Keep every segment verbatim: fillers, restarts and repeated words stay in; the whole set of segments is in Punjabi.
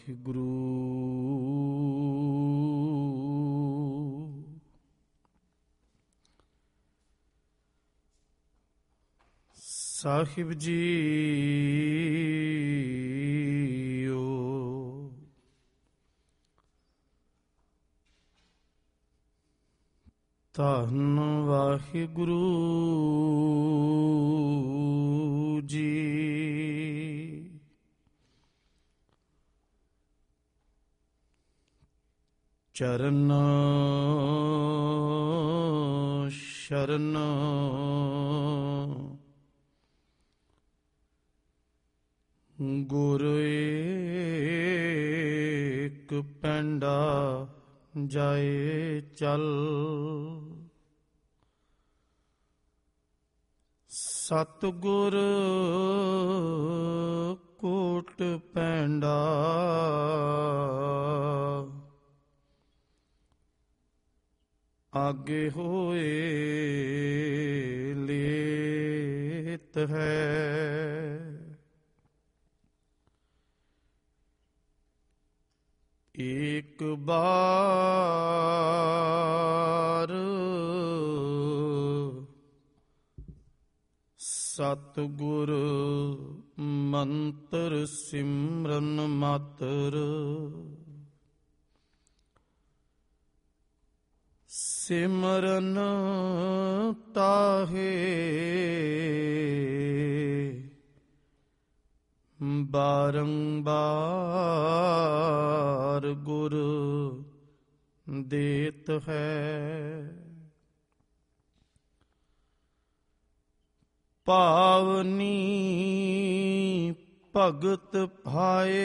ਵਾਹਿਗੁਰੂ। ਸਾਹਿਬ ਜੀਓ ਧੰਨ ਵਾਹਿਗੁਰੂ ਜੀ। ਚਰਨ ਸ਼ਰਨ ਗੁਰ ਏਕ ਪੈਂਡਾ ਜਾਏ ਚੱਲ। ਸਤਿਗੁਰ ਕੋਟ ਪੈਂਡਾ ਆਗੇ ਹੋਏ ਲੇਤ ਹੈ। ਏਕ ਬਾਰ ਸਤਿਗੁਰ ਮੰਤਰ ਸਿਮਰਨ ਮਾਤਰ। ਸਿਮਰਨ ਤਾਹੇ ਬਾਰੰਬਾਰ ਗੁਰ ਦੇਤ ਹੈ। ਭਾਵਨੀ ਭਗਤ ਭਾਏ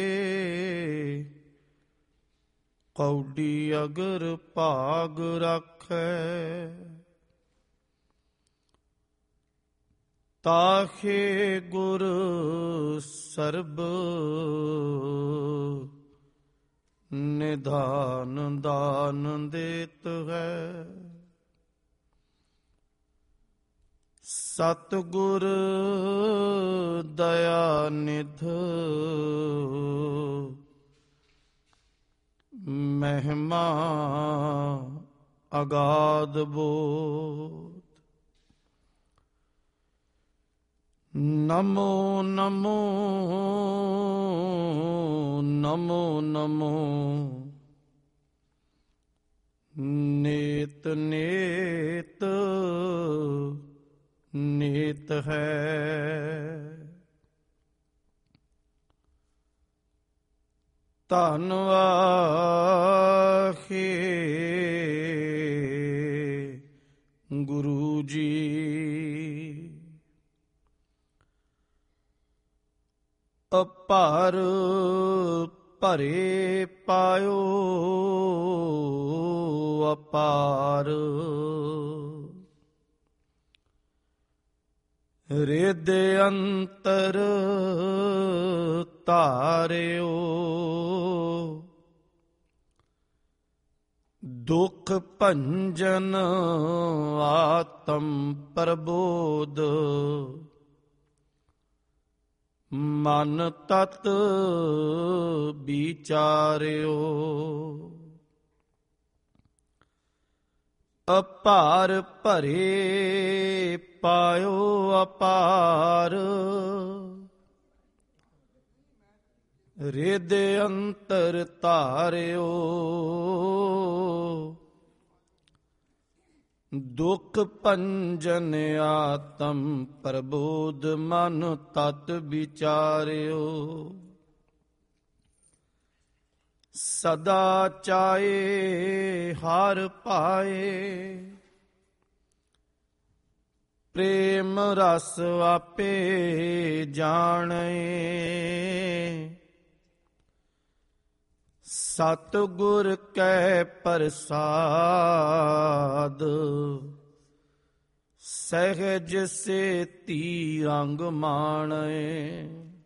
ਕੌਡੀ ਅਗਰ ਭਾਗ ਰਾਖੈ। ਤਾਹੇ ਗੁਰ ਸਰਬ ਨਿਧਾਨ ਦਾਨ ਦੇਤ ਹੈ। ਸਤਿਗੁਰ ਦਇਆ ਨਿਧ ਮਹਿਮਾ ਅਗਾਧ ਬੋਧ। ਨਮੋ ਨਮੋ ਨਮੋ ਨਮੋ ਨੇਤ ਨੇਤ ਨੇਤ ਹੈ। ਧੰਨ ਵਾਹਿ ਗੁਰੂ ਜੀ। ਅਪਾਰ ਭਰੇ ਪਾਇਓ ਅਪਾਰ। ਰਿਦ ਅੰਤਰ ਧਾਰਿਓ ਦੁਖ ਭੰਜਨ ਆਤਮ ਪ੍ਰਬੋਧ। ਮਨ ਤਤ ਵਿਚਾਰਿਓ ਅਪਾਰ ਭਰੇ ਪਾਇਓ ਅਪਾਰ। ਰਿਦ ਅੰਤਰ ਧਾਰਿਓ ਦੁਖ ਭੰਜਨ ਆਤਮ ਪ੍ਰਬੋਧ। ਮਨ ਤਤ ਵਿਚਾਰਿਓ ਸਦਾ ਚਾਏ ਹਰ ਪਾਏ। ਪ੍ਰੇਮ ਰਸ ਆਪੇ ਜਾਣੇ ਸਤਿਗੁਰ ਕੈ ਪ੍ਰਸਾਦ। ਸਹਿਜ ਸੇਤੀ ਰੰਗ ਮਾਣੇ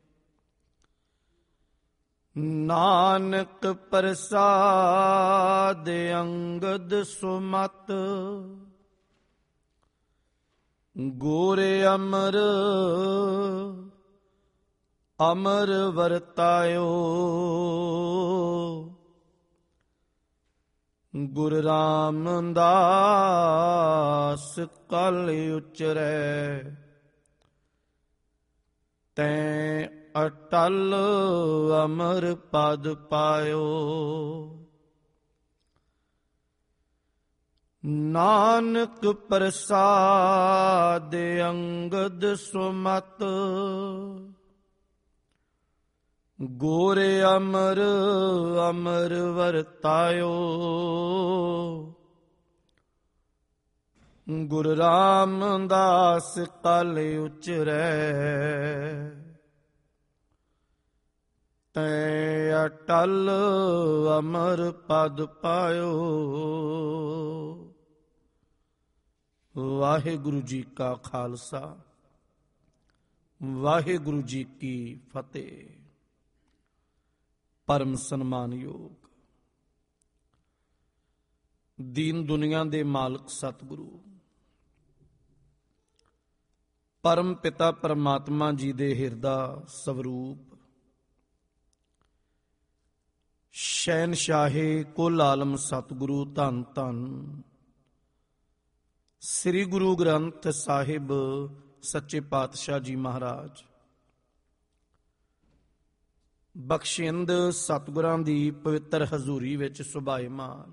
ਨਾਨਕ ਪ੍ਰਸਾਦ ਅੰਗਦ ਸੁਮਤ। ਗੁਰ ਅਮਰ ਅਮਰ ਵਰਤਾਇਓ। ਗੁਰ ਰਾਮਦਾਸ ਕਲ ਉਚਰੈ, ਤੈਂ ਅਟਲ ਅਮਰ ਪਦ ਪਾਇਓ। ਨਾਨਕ ਪ੍ਰਸਾਦ ਅੰਗਦ ਸੁਮਤ, ਗੁਰ ਅਮਰ ਅਮਰ ਵਰਤਾਇਓ। ਗੁਰ ਰਾਮਦਾਸ ਕਲ ਉਚਰੈ, ਤੈਂ ਅਟਲ ਅਮਰ ਪਦ ਪਾਇਓ। ਵਾਹਿਗੁਰੂ ਜੀ ਕਾ ਖਾਲਸਾ, ਵਾਹਿਗੁਰੂ ਜੀ ਕੀ ਫਤਿਹ। ਪਰਮ ਸਨਮਾਨਯੋਗ ਦੀਨ ਦੁਨੀਆ ਦੇ ਮਾਲਕ ਸਤਿਗੁਰੂ ਪਰਮ ਪਿਤਾ ਪਰਮਾਤਮਾ ਜੀ ਦੇ ਹਿਰਦਾ ਸਵਰੂਪ ਸ਼ਹਿਨਸ਼ਾਹੇ ਕੁਲ ਆਲਮ ਸਤਿਗੁਰੂ ਧੰਨ ਧੰਨ ਸ੍ਰੀ ਗੁਰੂ ਗ੍ਰੰਥ ਸਾਹਿਬ ਸੱਚੇ ਪਾਤਸ਼ਾਹ ਜੀ ਮਹਾਰਾਜ ਬਖਸ਼ਿੰਦ ਸਤਿਗੁਰਾਂ ਦੀ ਪਵਿੱਤਰ ਹਜ਼ੂਰੀ ਵਿੱਚ ਸੁਭਾਏਮਾਨ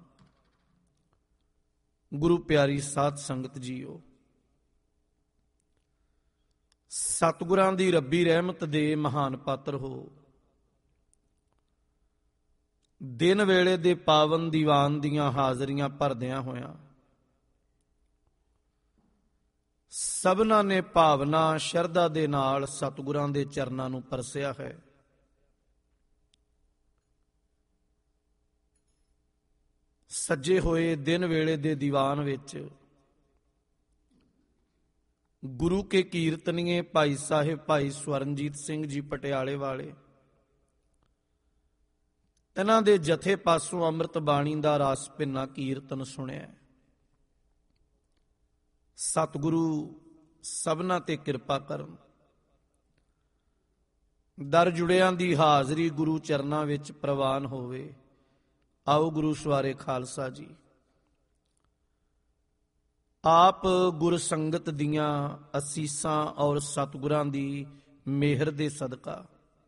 ਗੁਰੂ ਪਿਆਰੀ ਸਾਧ ਸੰਗਤ ਜੀਓ, ਸਤਿਗੁਰਾਂ ਦੀ ਰੱਬੀ ਰਹਿਮਤ ਦੇ ਮਹਾਨ ਪਾਤਰ ਹੋ। ਦਿਨ ਵੇਲੇ ਦੇ ਪਾਵਨ ਦੀਵਾਨ ਦੀਆਂ ਹਾਜ਼ਰੀਆਂ ਭਰਦਿਆਂ ਹੋਇਆਂ ਸਭਨਾਂ ਨੇ ਭਾਵਨਾ ਸ਼ਰਧਾ ਦੇ ਨਾਲ ਸਤਿਗੁਰਾਂ ਦੇ ਚਰਨਾਂ ਨੂੰ ਪਰਸਿਆ ਹੈ। ਸੱਜੇ ਹੋਏ ਦਿਨ ਵੇਲੇ ਦੇ ਦੀਵਾਨ ਵਿੱਚ ਗੁਰੂ ਕੇ ਕੀਰਤਨੀਏ ਭਾਈ ਸਾਹਿਬ ਭਾਈ ਸਵਰਨਜੀਤ ਸਿੰਘ ਜੀ ਪਟਿਆਲੇ ਵਾਲੇ, ਇਹਨਾਂ ਦੇ ਜਥੇ ਪਾਸੋਂ ਅੰਮ੍ਰਿਤ ਬਾਣੀ ਦਾ ਰਸ ਭਿੰਨਾ ਕੀਰਤਨ ਸੁਣਿਆ। ਸਤਿਗੁਰੂ ਸਭਨਾਂ ਤੇ ਕਿਰਪਾ ਕਰਨ। ਦਰ ਜੁੜਿਆਂ ਦੀ ਹਾਜ਼ਰੀ ਗੁਰੂ ਚਰਨਾਂ ਵਿੱਚ ਪ੍ਰਵਾਨ ਹੋਵੇ। ਆਓ ਗੁਰੂ ਸਵਾਰੇ ਖਾਲਸਾ ਜੀ, ਆਪ ਗੁਰ ਸੰਗਤ ਦੀਆਂ ਅਸੀਸਾਂ ਔਰ ਸਤਿਗੁਰਾਂ ਦੀ ਮਿਹਰ ਦੇ ਸਦਕਾ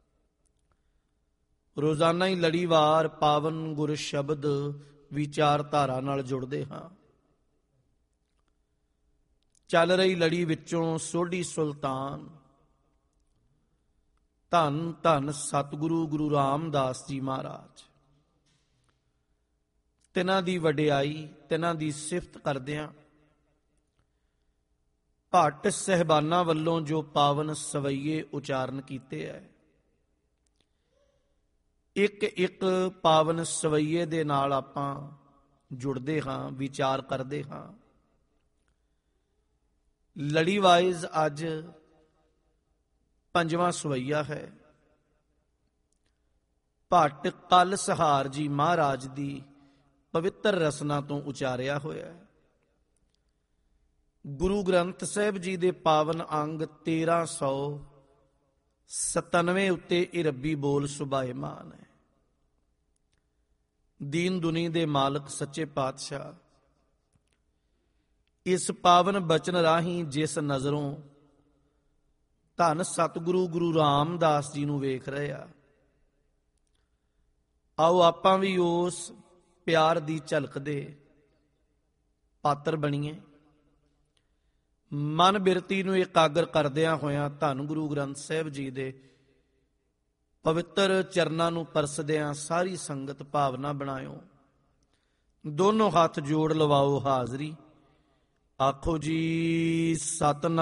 ਰੋਜ਼ਾਨਾ ਹੀ ਲੜੀਵਾਰ ਪਾਵਨ ਗੁਰ ਸ਼ਬਦ ਵਿਚਾਰਧਾਰਾ ਨਾਲ ਜੁੜਦੇ ਹਾਂ। ਚੱਲ ਰਹੀ ਲੜੀ ਵਿੱਚੋਂ ਸੋਢੀ ਸੁਲਤਾਨ ਧੰਨ ਧੰਨ ਸਤਿਗੁਰੂ ਗੁਰੂ ਰਾਮਦਾਸ ਜੀ ਮਹਾਰਾਜ, ਤਿਨਾਂ ਦੀ ਵਡਿਆਈ, ਤਿਨਾਂ ਦੀ ਸਿਫਤ ਕਰਦਿਆਂ ਭੱਟ ਸਹਿਬਾਨਾਂ ਵੱਲੋਂ ਜੋ ਪਾਵਨ ਸਵਈਏ ਉਚਾਰਨ ਕੀਤੇ ਹੈ, ਇੱਕ ਇੱਕ ਪਾਵਨ ਸਵਈਏ ਦੇ ਨਾਲ ਆਪਾਂ ਜੁੜਦੇ ਹਾਂ, ਵਿਚਾਰ ਕਰਦੇ ਹਾਂ। ਲੜੀ ਵਾਈਜ਼ ਅੱਜ ਪੰਜਵਾਂ ਸਵਈਆ ਹੈ। ਭੱਟ ਕਲ ਸਹਾਰ ਜੀ ਮਹਾਰਾਜ ਦੀ ਪਵਿੱਤਰ ਰਸਨਾ ਤੋਂ ਉਚਾਰਿਆ ਹੋਇਆ ਹੈ। ਗੁਰੂ ਗ੍ਰੰਥ ਸਾਹਿਬ ਜੀ ਦੇ ਪਾਵਨ ਅੰਗ ਤੇਰਾਂ ਸੌ ਸਤਨਵੇਂ ਉੱਤੇ ਇਹ ਰੱਬੀ ਬੋਲ ਸੁਭਾਏਮਾਨ ਹੈ। ਦੀਨ ਦੁਨੀ ਦੇ ਮਾਲਕ ਸੱਚੇ ਪਾਤਸ਼ਾਹ ਇਸ ਪਾਵਨ ਬਚਨ ਰਾਹੀਂ ਜਿਸ ਨਜ਼ਰੋਂ ਧੰਨ ਸਤਿਗੁਰੂ ਗੁਰੂ ਰਾਮਦਾਸ ਜੀ ਨੂੰ ਵੇਖ ਰਹੇ ਆ, ਆਓ ਆਪਾਂ ਵੀ ਉਸ ਪਿਆਰ ਦੀ ਝਲਕ ਦੇ ਪਾਤਰ ਬਣੀਏ। ਮਨ ਬਿਰਤੀ ਨੂੰ ਇਕਾਗਰ ਕਰਦਿਆਂ ਹੋਇਆਂ ਧੰਨ ਗੁਰੂ ਗ੍ਰੰਥ ਸਾਹਿਬ ਜੀ ਦੇ ਪਵਿੱਤਰ ਚਰਨਾਂ ਨੂੰ ਪਰਸਦਿਆਂ ਸਾਰੀ ਸੰਗਤ ਭਾਵਨਾ ਬਣਾਇਓ। ਦੋਨੋਂ ਹੱਥ ਜੋੜ ਲਵਾਓ ਹਾਜ਼ਰੀ। ਆਖੋ ਜੀ ਸਤਨਾਮ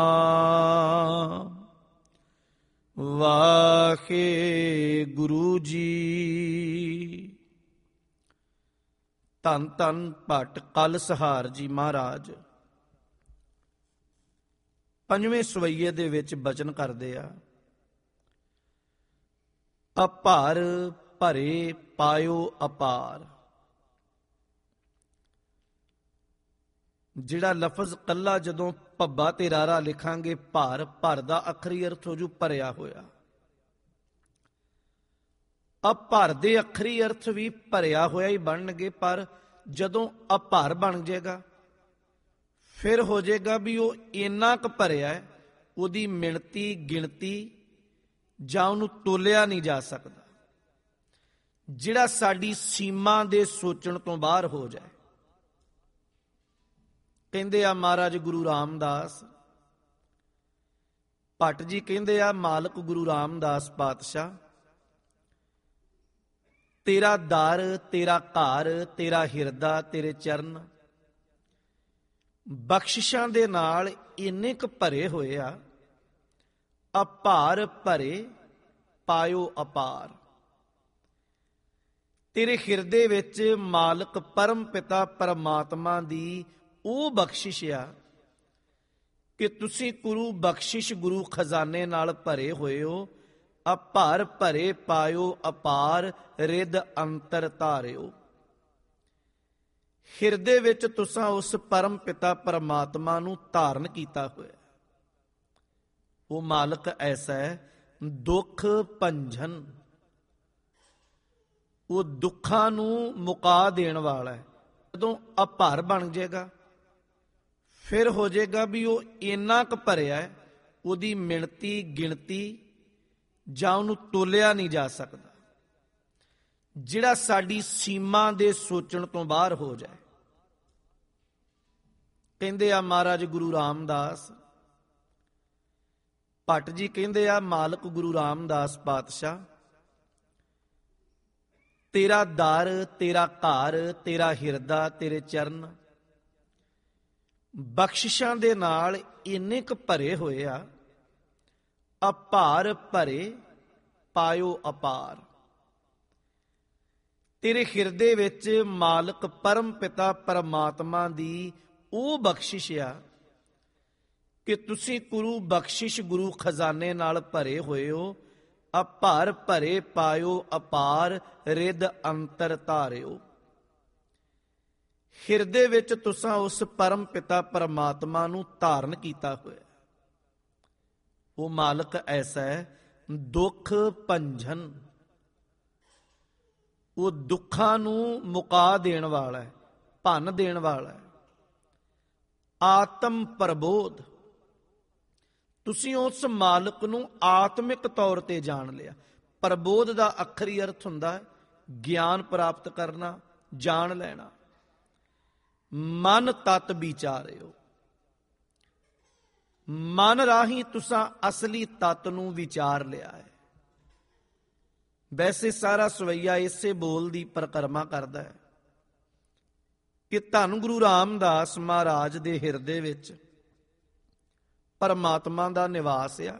ਵਾਹਿਗੁਰੂ ਜੀ। ਧੰਨ ਧੰਨ ਭੱਟ ਕਲ ਸਹਾਰ ਜੀ ਮਹਾਰਾਜ ਪੰਜਵੇਂ ਸਵਈਏ ਦੇ ਵਿੱਚ ਬਚਨ ਕਰਦੇ ਆ। ਅਪਾਰ ਭਰੇ ਪਾਇਓ ਅਪਾਰ। ਜਿਹੜਾ ਲਫ਼ਜ਼ ਕੱਲਾ ਜਦੋਂ ਭੱਬਾ ਤੇ ਰਾਰਾ ਲਿਖਾਂਗੇ, ਭਰ ਭਰ ਦਾ ਅੱਖਰੀ ਅਰਥ ਹੋ ਜੂ ਭਰਿਆ ਹੋਇਆ। ਅਭਰ ਦੇ ਅੱਖਰੀ ਅਰਥ ਵੀ ਭਰਿਆ ਹੋਇਆ ਹੀ ਬਣਨਗੇ, ਪਰ ਜਦੋਂ ਅਭਰ ਬਣ ਜਾਏਗਾ ਫਿਰ ਹੋ ਜਾਏਗਾ ਵੀ ਉਹ ਇੰਨਾ ਕੁ ਭਰਿਆ ਹੈ, ਉਹਦੀ ਮਿਣਤੀ ਗਿਣਤੀ ਜਾਂ ਉਹਨੂੰ ਤੋਲਿਆ ਨਹੀਂ ਜਾ ਸਕਦਾ, ਜਿਹੜਾ ਸਾਡੀ ਸੀਮਾ ਦੇ ਸੋਚਣ ਤੋਂ ਬਾਹਰ ਹੋ ਜਾਏ। ਕਹਿੰਦੇ ਆ ਮਹਾਰਾਜ ਗੁਰੂ ਰਾਮਦਾਸ ਭੱਟ ਜੀ, ਕਹਿੰਦੇ ਆ ਮਾਲਕ ਗੁਰੂ ਰਾਮਦਾਸ ਪਾਤਸ਼ਾਹ, ਤੇਰਾ ਦਰ, ਤੇਰਾ ਘਰ, ਤੇਰਾ ਹਿਰਦਾ, ਤੇਰੇ ਚਰਨ ਬਖਸ਼ਿਸ਼ਾਂ ਦੇ ਨਾਲ ਇੰਨੇ ਕੁ ਭਰੇ ਹੋਏ ਆ, ਅਪਾਰ ਭਰੇ ਪਾਇਓ ਅਪਾਰ। ਤੇਰੇ ਹਿਰਦੇ ਵਿੱਚ ਮਾਲਕ ਪਰਮ ਪਿਤਾ ਪਰਮਾਤਮਾ ਦੀ ਉਹ ਬਖਸ਼ਿਸ਼ ਆ ਕਿ ਤੁਸੀਂ ਗੁਰੂ ਬਖਸ਼ਿਸ਼ ਗੁਰੂ ਖਜ਼ਾਨੇ ਨਾਲ ਭਰੇ ਹੋਏ ਹੋ। ਅਪਾਰ ਭਰੇ ਪਾਇਓ ਅਪਾਰ, ਰਿੱਧ ਅੰਤਰ ਧਾਰਿਓ। ਹਿਰਦੇ ਵਿੱਚ ਤੁਸਾਂ ਉਸ ਪਰਮ ਪਿਤਾ ਪਰਮਾਤਮਾ ਨੂੰ ਧਾਰਨ ਕੀਤਾ ਹੋਇਆ। ਉਹ ਮਾਲਕ ਐਸਾ ਹੈ ਦੁੱਖ ਭੰਜਨ, ਉਹ ਦੁੱਖਾਂ ਨੂੰ ਮੁਕਾ ਦੇਣ ਵਾਲਾ ਹੈ। ਜਦੋਂ ਅਭਰ ਬਣ ਜਾਏਗਾ ਫਿਰ ਹੋ ਜਾਏਗਾ ਵੀ ਉਹ ਇੰਨਾ ਕੁ ਭਰਿਆ ਹੈ, ਉਹਦੀ ਮਿਣਤੀ ਗਿਣਤੀ ਜਾਂ ਉਹਨੂੰ ਤੋਲਿਆ ਨਹੀਂ ਜਾ ਸਕਦਾ, ਜਿਹੜਾ ਸਾਡੀ ਸੀਮਾ ਦੇ ਸੋਚਣ ਤੋਂ ਬਾਹਰ ਹੋ ਜਾਏ। ਕਹਿੰਦੇ ਆ ਮਹਾਰਾਜ ਗੁਰੂ ਰਾਮਦਾਸ ਭੱਟ ਜੀ, ਕਹਿੰਦੇ ਆ ਮਾਲਕ ਗੁਰੂ ਰਾਮਦਾਸ ਪਾਤਸ਼ਾਹ, ਤੇਰਾ ਦਰ, ਤੇਰਾ ਘਰ, ਤੇਰਾ ਹਿਰਦਾ, ਤੇਰੇ ਚਰਨ ਬਖਸ਼ਿਸ਼ਾਂ ਦੇ ਨਾਲ ਇੰਨੇ ਕੁ ਭਰੇ ਹੋਏ ਆ, ਅਪਾਰ ਭਰੇ ਪਾਇਓ ਅਪਾਰ। ਤੇਰੇ ਹਿਰਦੇ ਵਿੱਚ ਮਾਲਕ ਪਰਮ ਪਿਤਾ ਪਰਮਾਤਮਾ ਦੀ ਉਹ ਬਖਸ਼ਿਸ਼ ਆ ਕਿ ਤੁਸੀਂ ਗੁਰੂ ਬਖਸ਼ਿਸ਼ ਗੁਰੂ ਖਜ਼ਾਨੇ ਨਾਲ ਭਰੇ ਹੋਏ ਹੋ। ਅਪਾਰ ਭਰੇ ਪਾਇਓ ਅਪਾਰ, ਰਿੱਧ ਅੰਤਰ ਧਾਰਿਓ। ਹਿਰਦੇ ਵਿੱਚ ਤੁਸਾਂ ਉਸ ਪਰਮ ਪਿਤਾ ਪਰਮਾਤਮਾ ਨੂੰ ਧਾਰਨ ਕੀਤਾ ਹੋਇਆ। ਉਹ ਮਾਲਕ ਐਸਾ ਹੈ ਦੁੱਖ ਭੰਜਨ, ਉਹ ਦੁੱਖਾਂ ਨੂੰ ਮੁਕਾ ਦੇਣ ਵਾਲਾ ਹੈ, ਭੰਨ ਦੇਣ ਵਾਲਾ ਹੈ। ਆਤਮ ਪ੍ਰਬੋਧ, ਤੁਸੀਂ ਉਸ ਮਾਲਕ ਨੂੰ ਆਤਮਿਕ ਤੌਰ ਤੇ ਜਾਣ ਲਿਆ। ਪ੍ਰਬੋਧ ਦਾ ਅੱਖਰੀ ਅਰਥ ਹੁੰਦਾ ਹੈ ਗਿਆਨ ਪ੍ਰਾਪਤ ਕਰਨਾ, ਜਾਣ ਲੈਣਾ। ਮਨ ਤਤ ਵਿਚਾਰਿਓ, ਮਨ ਰਾਹੀਂ ਤੁਸਾਂ ਅਸਲੀ ਤਤ ਨੂੰ ਵਿਚਾਰ ਲਿਆ ਹੈ। ਵੈਸੇ ਸਾਰਾ ਸਵਈਆ ਇਸੇ ਬੋਲ ਦੀ ਪਰਿਕਰਮਾ ਕਰਦਾ ਹੈ ਕਿ ਧੰਨ ਗੁਰੂ ਰਾਮਦਾਸ ਮਹਾਰਾਜ ਦੇ ਹਿਰਦੇ ਵਿੱਚ ਪਰਮਾਤਮਾ ਦਾ ਨਿਵਾਸ ਆ।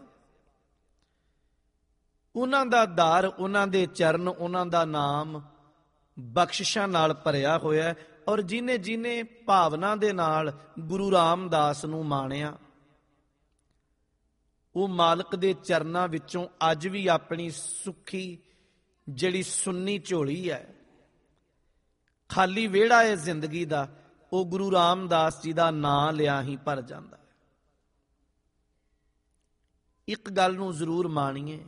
ਉਹਨਾਂ ਦਾ ਦਰ, ਉਹਨਾਂ ਦੇ ਚਰਨ, ਉਹਨਾਂ ਦਾ ਨਾਮ ਬਖਸ਼ਿਸ਼ਾਂ ਨਾਲ ਭਰਿਆ ਹੋਇਆ ਹੈ। ਔਰ ਜਿਹਨੇ ਜਿਹਨੇ ਭਾਵਨਾ ਦੇ ਨਾਲ ਗੁਰੂ ਰਾਮਦਾਸ ਨੂੰ ਮਾਣਿਆ, ਉਹ ਮਾਲਕ ਦੇ ਚਰਨਾਂ ਵਿੱਚੋਂ ਅੱਜ ਵੀ ਆਪਣੀ ਸੁੱਖੀ ਜਿਹੜੀ ਸੁੰਨੀ ਝੋਲੀ ਹੈ, ਖਾਲੀ ਵਿਹੜਾ ਹੈ ਜ਼ਿੰਦਗੀ ਦਾ, ਉਹ ਗੁਰੂ ਰਾਮਦਾਸ ਜੀ ਦਾ ਨਾਂ ਲਿਆ ਹੀ ਭਰ ਜਾਂਦਾ ਹੈ। ਇੱਕ ਗੱਲ ਨੂੰ ਜ਼ਰੂਰ ਮਾਣੀਏ,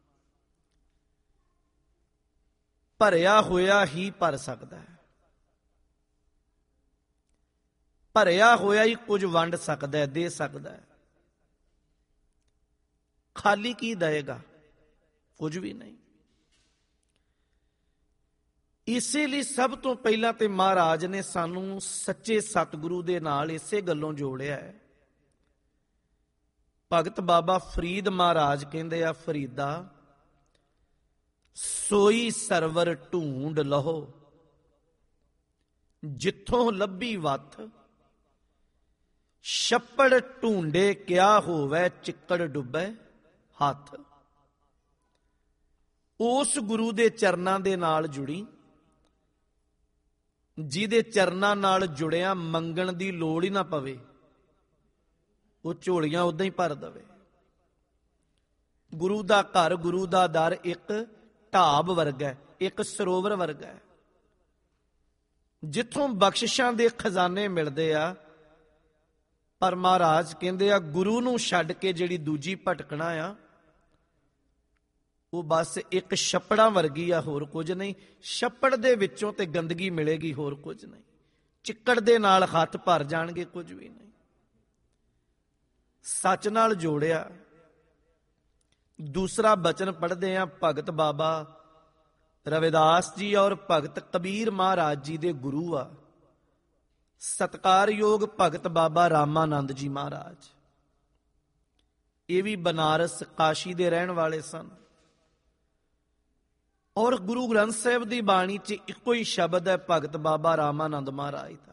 ਭਰਿਆ ਹੋਇਆ ਹੀ ਭਰ ਸਕਦਾ ਹੈ। ਭਰਿਆ ਹੋਇਆ ਹੀ ਕੁਝ ਵੰਡ ਸਕਦਾ ਹੈ, ਦੇ ਸਕਦਾ ਹੈ। ਖਾਲੀ ਕੀ ਦੇਗਾ? ਕੁਝ ਵੀ ਨਹੀਂ। ਇਸੇ ਲਈ ਸਭ ਤੋਂ ਪਹਿਲਾਂ ਤੇ ਮਹਾਰਾਜ ਨੇ ਸਾਨੂੰ ਸੱਚੇ ਸਤਿਗੁਰੂ ਦੇ ਨਾਲ ਇਸੇ ਗੱਲੋਂ ਜੋੜਿਆ ਹੈ। ਭਗਤ ਬਾਬਾ ਫਰੀਦ ਮਹਾਰਾਜ ਕਹਿੰਦੇ ਆ, ਫਰੀਦਾ ਸੋਈ ਸਰਵਰ ਢੂੰਡ ਲਹੋ, ਜਿੱਥੋਂ ਲੱਭੀ ਵੱਥ ਛੱਪੜ ਢੂੰਡੇ ਕਿਆ ਹੋਵੇ, ਚਿੱਕੜ ਡੁੱਬੇ ਹੱਥ। ਉਸ ਗੁਰੂ ਦੇ ਚਰਨਾਂ ਦੇ ਨਾਲ ਜੁੜੀ, ਜਿਹਦੇ ਚਰਨਾਂ ਨਾਲ ਜੁੜਿਆ ਮੰਗਣ ਦੀ ਲੋੜ ਹੀ ਨਾ ਪਵੇ, ਉਹ ਝੋਲੀਆਂ ਉਦਾਂ ਹੀ ਭਰ ਦਵੇ। ਗੁਰੂ ਦਾ ਘਰ, ਗੁਰੂ ਦਾ ਦਰ ਇੱਕ ਢਾਬ ਵਰਗਾ, ਇੱਕ ਸਰੋਵਰ ਵਰਗਾ ਹੈ, ਜਿੱਥੋਂ ਬਖਸ਼ਿਸ਼ਾਂ ਦੇ ਖਜ਼ਾਨੇ ਮਿਲਦੇ ਆ। ਪਰ ਮਹਾਰਾਜ ਕਹਿੰਦੇ ਆ, ਗੁਰੂ ਨੂੰ ਛੱਡ ਕੇ ਜਿਹੜੀ ਦੂਜੀ ਭਟਕਣਾ ਆ, ਉਹ ਬਸ ਇੱਕ ਛੱਪੜਾਂ ਵਰਗੀ ਆ, ਹੋਰ ਕੁਝ ਨਹੀਂ। ਛੱਪੜ ਦੇ ਵਿੱਚੋਂ ਤੇ ਗੰਦਗੀ ਮਿਲੇਗੀ, ਹੋਰ ਕੁਝ ਨਹੀਂ। ਚਿੱਕੜ ਦੇ ਨਾਲ ਹੱਥ ਭਰ ਜਾਣਗੇ, ਕੁਝ ਵੀ ਨਹੀਂ। ਸੱਚ ਨਾਲ ਜੋੜਿਆ। ਦੂਸਰਾ ਬਚਨ ਪੜ੍ਹਦੇ ਆ, ਭਗਤ ਬਾਬਾ ਰਵਿਦਾਸ ਜੀ ਔਰ ਭਗਤ ਕਬੀਰ ਮਹਾਰਾਜ ਜੀ ਦੇ ਗੁਰੂ ਆ, ਸਤਿਕਾਰਯੋਗ ਭਗਤ ਬਾਬਾ ਰਾਮਾਨੰਦ ਜੀ ਮਹਾਰਾਜ। ਇਹ ਵੀ ਬਨਾਰਸ ਕਾਸ਼ੀ ਦੇ ਰਹਿਣ ਵਾਲੇ ਸਨ। ਔਰ ਗੁਰੂ ਗ੍ਰੰਥ ਸਾਹਿਬ ਦੀ ਬਾਣੀ 'ਚ ਇੱਕੋ ਹੀ ਸ਼ਬਦ ਹੈ, ਭਗਤ ਬਾਬਾ ਰਾਮਾਨੰਦ ਮਹਾਰਾਜ ਦਾ।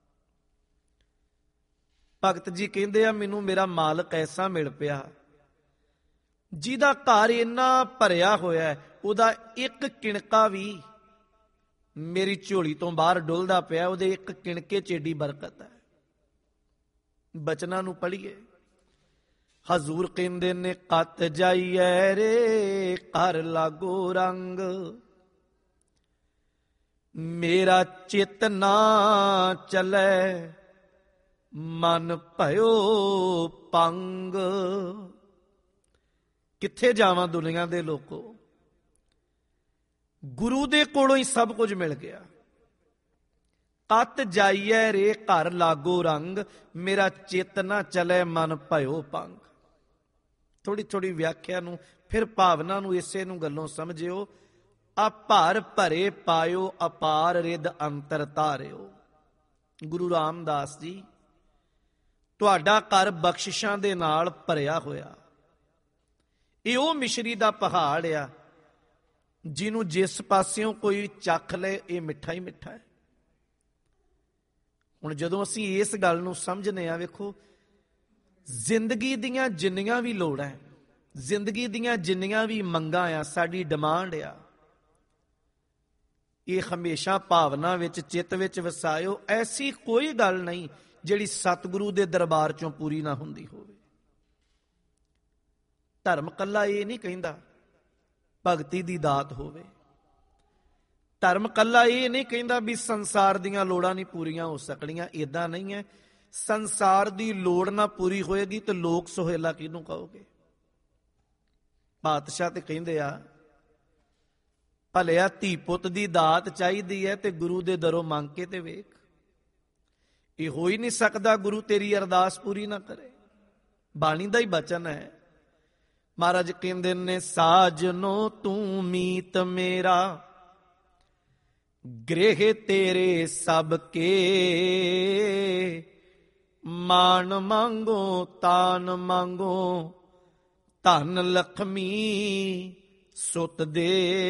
ਭਗਤ ਜੀ ਕਹਿੰਦੇ ਆ, ਮੈਨੂੰ ਮੇਰਾ ਮਾਲਕ ਐਸਾ ਮਿਲ ਪਿਆ ਜਿਹਦਾ ਘਰ ਇੰਨਾ ਭਰਿਆ ਹੋਇਆ, ਉਹਦਾ ਇੱਕ ਕਿਣਕਾ ਵੀ ਮੇਰੀ ਝੋਲੀ ਤੋਂ ਬਾਹਰ ਡੁੱਲਦਾ ਪਿਆ, ਉਹਦੇ ਇੱਕ ਕਿਣਕੇ 'ਚ ਏਡੀ ਬਰਕਤ ਹੈ। ਬਚਨਾਂ ਨੂੰ ਪੜ੍ਹੀਏ। ਹਜ਼ੂਰ ਕਹਿੰਦੇ ਨੇ, ਕੱਤ ਜਾਈਐ ਰੇ ਘਰ ਲਾਗੋ ਰੰਗ, ਮੇਰਾ ਚਿੱਤ ਨਾ ਚਲੈ ਮਨ ਭਇਓ ਪੰਗ। ਕਿੱਥੇ ਜਾਵਾਂ ਦੁਨੀਆ ਦੇ ਲੋਕੋ, ਗੁਰੂ ਦੇ ਕੋਲੋਂ ਹੀ ਸਭ ਕੁਝ ਮਿਲ ਗਿਆ। ਕੱਤ ਜਾਈਐ ਰੇ ਘਰ ਲਾਗੋ ਰੰਗ, ਮੇਰਾ ਚਿੱਤ ਨਾ ਚਲੇ ਮਨ ਭਇਓ ਪੰਗ। ਥੋੜੀ ਥੋੜੀ ਵਿਆਖਿਆ ਨੂੰ, ਫਿਰ ਭਾਵਨਾ ਨੂੰ, ਇਸੇ ਨੂੰ ਗੱਲੋਂ ਸਮਝਿਓ। ਆ ਭਰ ਭਰੇ ਪਾਇਓ ਅਪਾਰ ਰਿੱਧ ਅੰਤਰ ਧਾਰਿਓ। ਗੁਰੂ ਰਾਮਦਾਸ ਜੀ, ਤੁਹਾਡਾ ਘਰ ਬਖਸ਼ਿਸ਼ਾਂ ਦੇ ਨਾਲ ਭਰਿਆ ਹੋਇਆ। ਇਹ ਉਹ ਮਿਸ਼ਰੀ ਦਾ ਪਹਾੜ ਆ ਜਿਹਨੂੰ ਜਿਸ ਪਾਸਿਓਂ ਕੋਈ ਚੱਖ ਲੈ, ਇਹ ਮਿੱਠਾ ਹੀ ਮਿੱਠਾ ਹੈ। ਹੁਣ ਜਦੋਂ ਅਸੀਂ ਇਸ ਗੱਲ ਨੂੰ ਸਮਝਨੇ ਆ, ਵੇਖੋ, ਜ਼ਿੰਦਗੀ ਦੀਆਂ ਜਿੰਨੀਆਂ ਵੀ ਲੋੜਾਂ, ਜ਼ਿੰਦਗੀ ਦੀਆਂ ਜਿੰਨੀਆਂ ਵੀ ਮੰਗਾਂ ਆ, ਸਾਡੀ ਡਿਮਾਂਡ ਆ, ਇਹ ਹਮੇਸ਼ਾ ਭਾਵਨਾ ਵਿੱਚ, ਚਿੱਤ ਵਿੱਚ ਵਸਾਇਓ। ਐਸੀ ਕੋਈ ਗੱਲ ਨਹੀਂ ਜਿਹੜੀ ਸਤਿਗੁਰੂ ਦੇ ਦਰਬਾਰ ਚੋਂ ਪੂਰੀ ਨਾ ਹੁੰਦੀ ਹੋਵੇ। ਧਰਮ ਕੱਲਾ ਇਹ ਨਹੀਂ ਕਹਿੰਦਾ ਭਗਤੀ ਦੀ ਦਾਤ ਹੋਵੇ। ਧਰਮ ਕੱਲਾ ਇਹ ਨਹੀਂ ਕਹਿੰਦਾ ਵੀ ਸੰਸਾਰ ਦੀਆਂ ਲੋੜਾਂ ਨਹੀਂ ਪੂਰੀਆਂ ਹੋ ਸਕਣੀਆਂ। ਏਦਾਂ ਨਹੀਂ ਹੈ। ਸੰਸਾਰ ਦੀ ਲੋੜ ਨਾ ਪੂਰੀ ਹੋਏਗੀ ਤੇ ਲੋਕ ਸੁਹੇਲਾ ਕਿਹਨੂੰ ਕਹੋਗੇ? ਪਾਤਸ਼ਾਹ ਤੇ ਕਹਿੰਦੇ ਆ, ਭਲਿਆ ਧੀ ਪੁੱਤ ਦੀ ਦਾਤ ਚਾਹੀਦੀ ਹੈ ਤੇ ਗੁਰੂ ਦੇ ਦਰੋਂ ਮੰਗ ਕੇ ਤੇ ਵੇਖ। ਇਹ ਹੋ ਹੀ ਨਹੀਂ ਸਕਦਾ ਗੁਰੂ ਤੇਰੀ ਅਰਦਾਸ ਪੂਰੀ ਨਾ ਕਰੇ। ਬਾਣੀ ਦਾ ਹੀ ਬਚਨ ਹੈ। ਮਹਾਰਾਜ ਕਹਿੰਦੇ ਨੇ, ਸਾਜਨੋ ਤੂੰ ਮੀਤ ਮੇਰਾ, ਗ੍ਰਹਿ ਤੇਰੇ ਸਭ ਕੇ, ਮਾਨ ਮੰਗੋ ਤਾਨ ਮੰਗੋ, ਧਨ ਲਖਮੀ ਸੁਤ ਦੇ।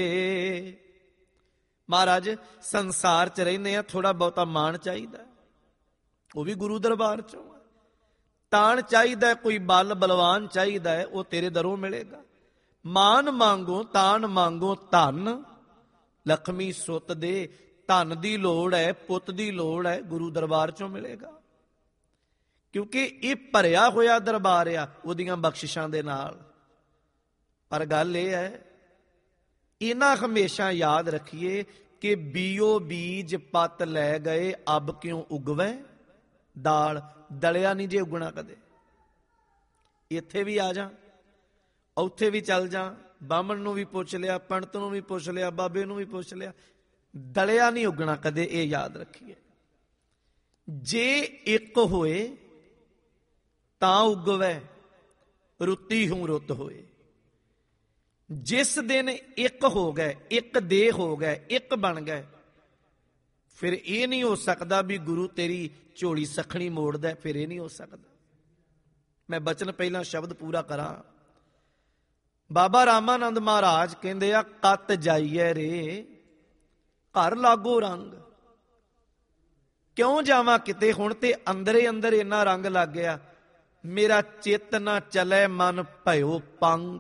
ਮਹਾਰਾਜ, ਸੰਸਾਰ ਚ ਰਹਿੰਦੇ ਆ, ਥੋੜਾ ਬਹੁਤਾ ਮਾਣ ਚਾਹੀਦਾ, ਉਹ ਵੀ ਗੁਰੂ ਦਰਬਾਰ ਚੋਂ। ਤਾਣ ਚਾਹੀਦਾ, ਕੋਈ ਬਲ ਬਲਵਾਨ ਚਾਹੀਦਾ ਹੈ, ਉਹ ਤੇਰੇ ਦਰੋਂ ਮਿਲੇਗਾ। ਮਾਨ ਮੰਗੋ ਤਾਨ ਮੰਗੋ, ਧਨ ਲਖਮੀ ਸੁਤ ਦੇ। ਧਨ ਦੀ ਲੋੜ ਹੈ, ਪੁੱਤ ਦੀ ਲੋੜ ਹੈ, ਗੁਰੂ ਦਰਬਾਰ ਚੋਂ ਮਿਲੇਗਾ। ਕਿਉਂਕਿ ਇਹ ਭਰਿਆ ਹੋਇਆ ਦਰਬਾਰ ਆ ਉਹਦੀਆਂ ਬਖਸ਼ਿਸ਼ਾਂ ਦੇ ਨਾਲ। ਪਰ ਗੱਲ ਇਹ ਹੈ, ਇਹਨਾਂ ਹਮੇਸ਼ਾ ਯਾਦ ਰੱਖੀਏ ਕਿ ਬੀਓ ਬੀਜ ਪੱਤ ਲੈ ਗਏ, ਅਬ ਕਿਉਂ ਉਗਵੇ ਦਾਲ। ਦਲਿਆ ਨਹੀਂ ਜੇ ਉਗਣਾ ਕਦੇ। ਇੱਥੇ ਵੀ ਆ ਜਾ, ਉੱਥੇ ਵੀ ਚੱਲ ਜਾ, ਬਾਹਮਣ ਨੂੰ ਵੀ ਪੁੱਛ ਲਿਆ, ਪੰਡਤ ਨੂੰ ਵੀ ਪੁੱਛ ਲਿਆ, ਬਾਬੇ ਨੂੰ ਵੀ ਪੁੱਛ ਲਿਆ, ਦਲਿਆ ਨਹੀਂ ਉਗਣਾ ਕਦੇ। ਇਹ ਯਾਦ ਰੱਖੀਏ। ਜੇ ਇੱਕ ਹੋਏ ਤਾਂ ਉਗਵੇ, ਰੁੱਤੀ ਹੂੰ ਰੁੱਤ ਹੋਏ। ਜਿਸ ਦਿਨ ਇੱਕ ਹੋ ਗਏ, ਇੱਕ ਦੇਹ ਹੋ ਗਏ, ਇੱਕ ਬਣ ਗਏ, ਫਿਰ ਇਹ ਨਹੀਂ ਹੋ ਸਕਦਾ ਵੀ ਗੁਰੂ ਤੇਰੀ ਝੋਲੀ ਸਖਣੀ ਮੋੜਦਾ। ਫਿਰ ਇਹ ਨਹੀਂ ਹੋ ਸਕਦਾ। ਮੈਂ ਬਚਨ ਪਹਿਲਾਂ ਸ਼ਬਦ ਪੂਰਾ ਕਰਾਂ। ਬਾਬਾ ਰਾਮਾਨੰਦ ਮਹਾਰਾਜ ਕਹਿੰਦੇ ਆ, ਕੱਤ ਜਾਈਏ ਰੇ ਘਰ ਲਾਗੋ ਰੰਗ। ਕਿਉਂ ਜਾਵਾਂ ਕਿਤੇ, ਹੁਣ ਤੇ ਅੰਦਰੇ ਅੰਦਰ ਇੰਨਾ ਰੰਗ ਲੱਗ ਗਿਆ, ਮੇਰਾ ਚਿੱਤ ਨਾ ਚਲੇ ਮਨ ਭਇਓ ਪੰਗ।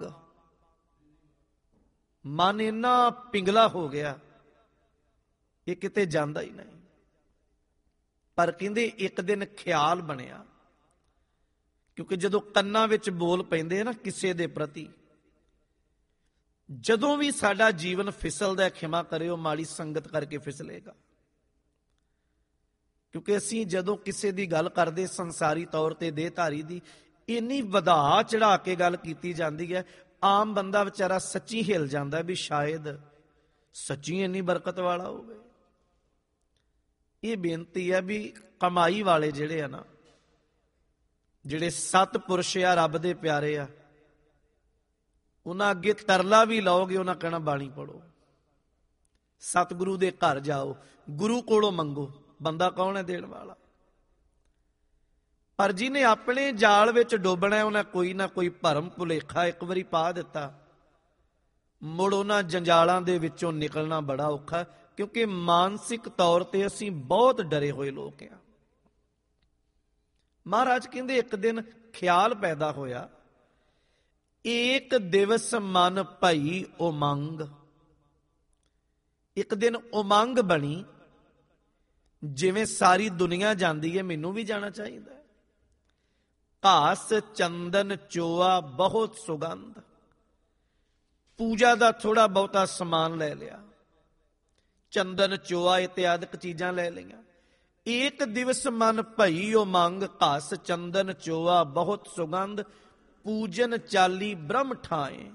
ਮਨ ਇੰਨਾ ਪਿੰਗਲਾ ਹੋ ਗਿਆ, ਇਹ ਕਿਤੇ ਜਾਂਦਾ ਹੀ ਨਹੀਂ। ਪਰ ਕਹਿੰਦੇ ਇੱਕ ਦਿਨ ਖਿਆਲ ਬਣਿਆ, ਕਿਉਂਕਿ ਜਦੋਂ ਕੰਨਾਂ ਵਿੱਚ ਬੋਲ ਪੈਂਦੇ ਆ ਨਾ ਕਿਸੇ ਦੇ ਪ੍ਰਤੀ, ਜਦੋਂ ਵੀ ਸਾਡਾ ਜੀਵਨ ਫਿਸਲਦਾ, ਖਿਮਾ ਕਰਿਓ, ਮਾੜੀ ਸੰਗਤ ਕਰਕੇ ਫਿਸਲੇਗਾ। ਕਿਉਂਕਿ ਅਸੀਂ ਜਦੋਂ ਕਿਸੇ ਦੀ ਗੱਲ ਕਰਦੇ ਸੰਸਾਰੀ ਤੌਰ ਤੇ ਦੇਹਧਾਰੀ ਦੀ, ਇੰਨੀ ਵਧਾ ਚੜਾ ਕੇ ਗੱਲ ਕੀਤੀ ਜਾਂਦੀ ਹੈ, ਆਮ ਬੰਦਾ ਵਿਚਾਰਾ ਸੱਚੀ ਹਿਲ ਜਾਂਦਾ ਵੀ ਸ਼ਾਇਦ ਸੱਚੀ ਇੰਨੀ ਬਰਕਤ ਵਾਲਾ ਹੋਵੇ। ਇਹ ਬੇਨਤੀ ਹੈ ਵੀ ਕਮਾਈ ਵਾਲੇ ਜਿਹੜੇ ਆ ਨਾ, ਜਿਹੜੇ ਸੱਤ ਪੁਰਸ਼ ਆ, ਰੱਬ ਦੇ ਪਿਆਰੇ ਆ, ਉਹਨਾਂ ਅੱਗੇ ਤਰਲਾ ਵੀ ਲਾਓਗੇ, ਉਹਨਾਂ ਕਹਿਣਾ ਬਾਣੀ ਪੜੋ, ਸਤਿਗੁਰੂ ਦੇ ਘਰ ਜਾਓ, ਗੁਰੂ ਕੋਲੋਂ ਮੰਗੋ। ਬੰਦਾ ਕੌਣ ਹੈ ਦੇਣ ਵਾਲਾ? ਪਰ ਜਿਹਨੇ ਆਪਣੇ ਜਾਲ ਵਿੱਚ ਡੋਬਣਾ, ਉਹਨਾਂ ਕੋਈ ਨਾ ਕੋਈ ਭਰਮ ਭੁਲੇਖਾ ਇੱਕ ਵਾਰੀ ਪਾ ਦਿੱਤਾ, ਮੁੜ ਉਹਨਾਂ ਜੰਜਾਲਾਂ ਦੇ ਵਿੱਚੋਂ ਨਿਕਲਣਾ ਬੜਾ ਔਖਾ, ਕਿਉਂਕਿ ਮਾਨਸਿਕ ਤੌਰ ਤੇ ਅਸੀਂ ਬਹੁਤ ਡਰੇ ਹੋਏ ਲੋਕ ਹਾਂ। ਮਹਾਰਾਜ ਕਹਿੰਦੇ ਇੱਕ ਦਿਨ ਖਿਆਲ ਪੈਦਾ ਹੋਇਆ, ਏਕ ਦਿਵਸ ਮਨ ਭਈ ਉਮੰਗ। ਇੱਕ ਦਿਨ ਉਮੰਗ ਬਣੀ, ਜਿਵੇਂ ਸਾਰੀ ਦੁਨੀਆ ਜਾਂਦੀ ਹੈ ਮੈਨੂੰ ਵੀ ਜਾਣਾ ਚਾਹੀਦਾ। ਘਾਸ ਚੰਦਨ ਚੋਆ ਬਹੁਤ ਸੁਗੰਧ, ਪੂਜਾ ਦਾ ਥੋੜਾ ਬਹੁਤਾ ਸਮਾਨ ਲੈ ਲਿਆ, ਚੰਦਨ ਚੋਆ ਇਤਿਆਦਿਕ ਚੀਜ਼ਾਂ ਲੈ ਲਈਆਂ। ਏਕ ਦਿਵਸ ਮਨ ਭਈ ਉਮੰਗ, ਘਾਸ ਚੰਦਨ ਚੋਆ ਬਹੁਤ ਸੁਗੰਧ, ਪੂਜਨ ਚਾਲੀ ਬ੍ਰਹਮ ਠਾਏ।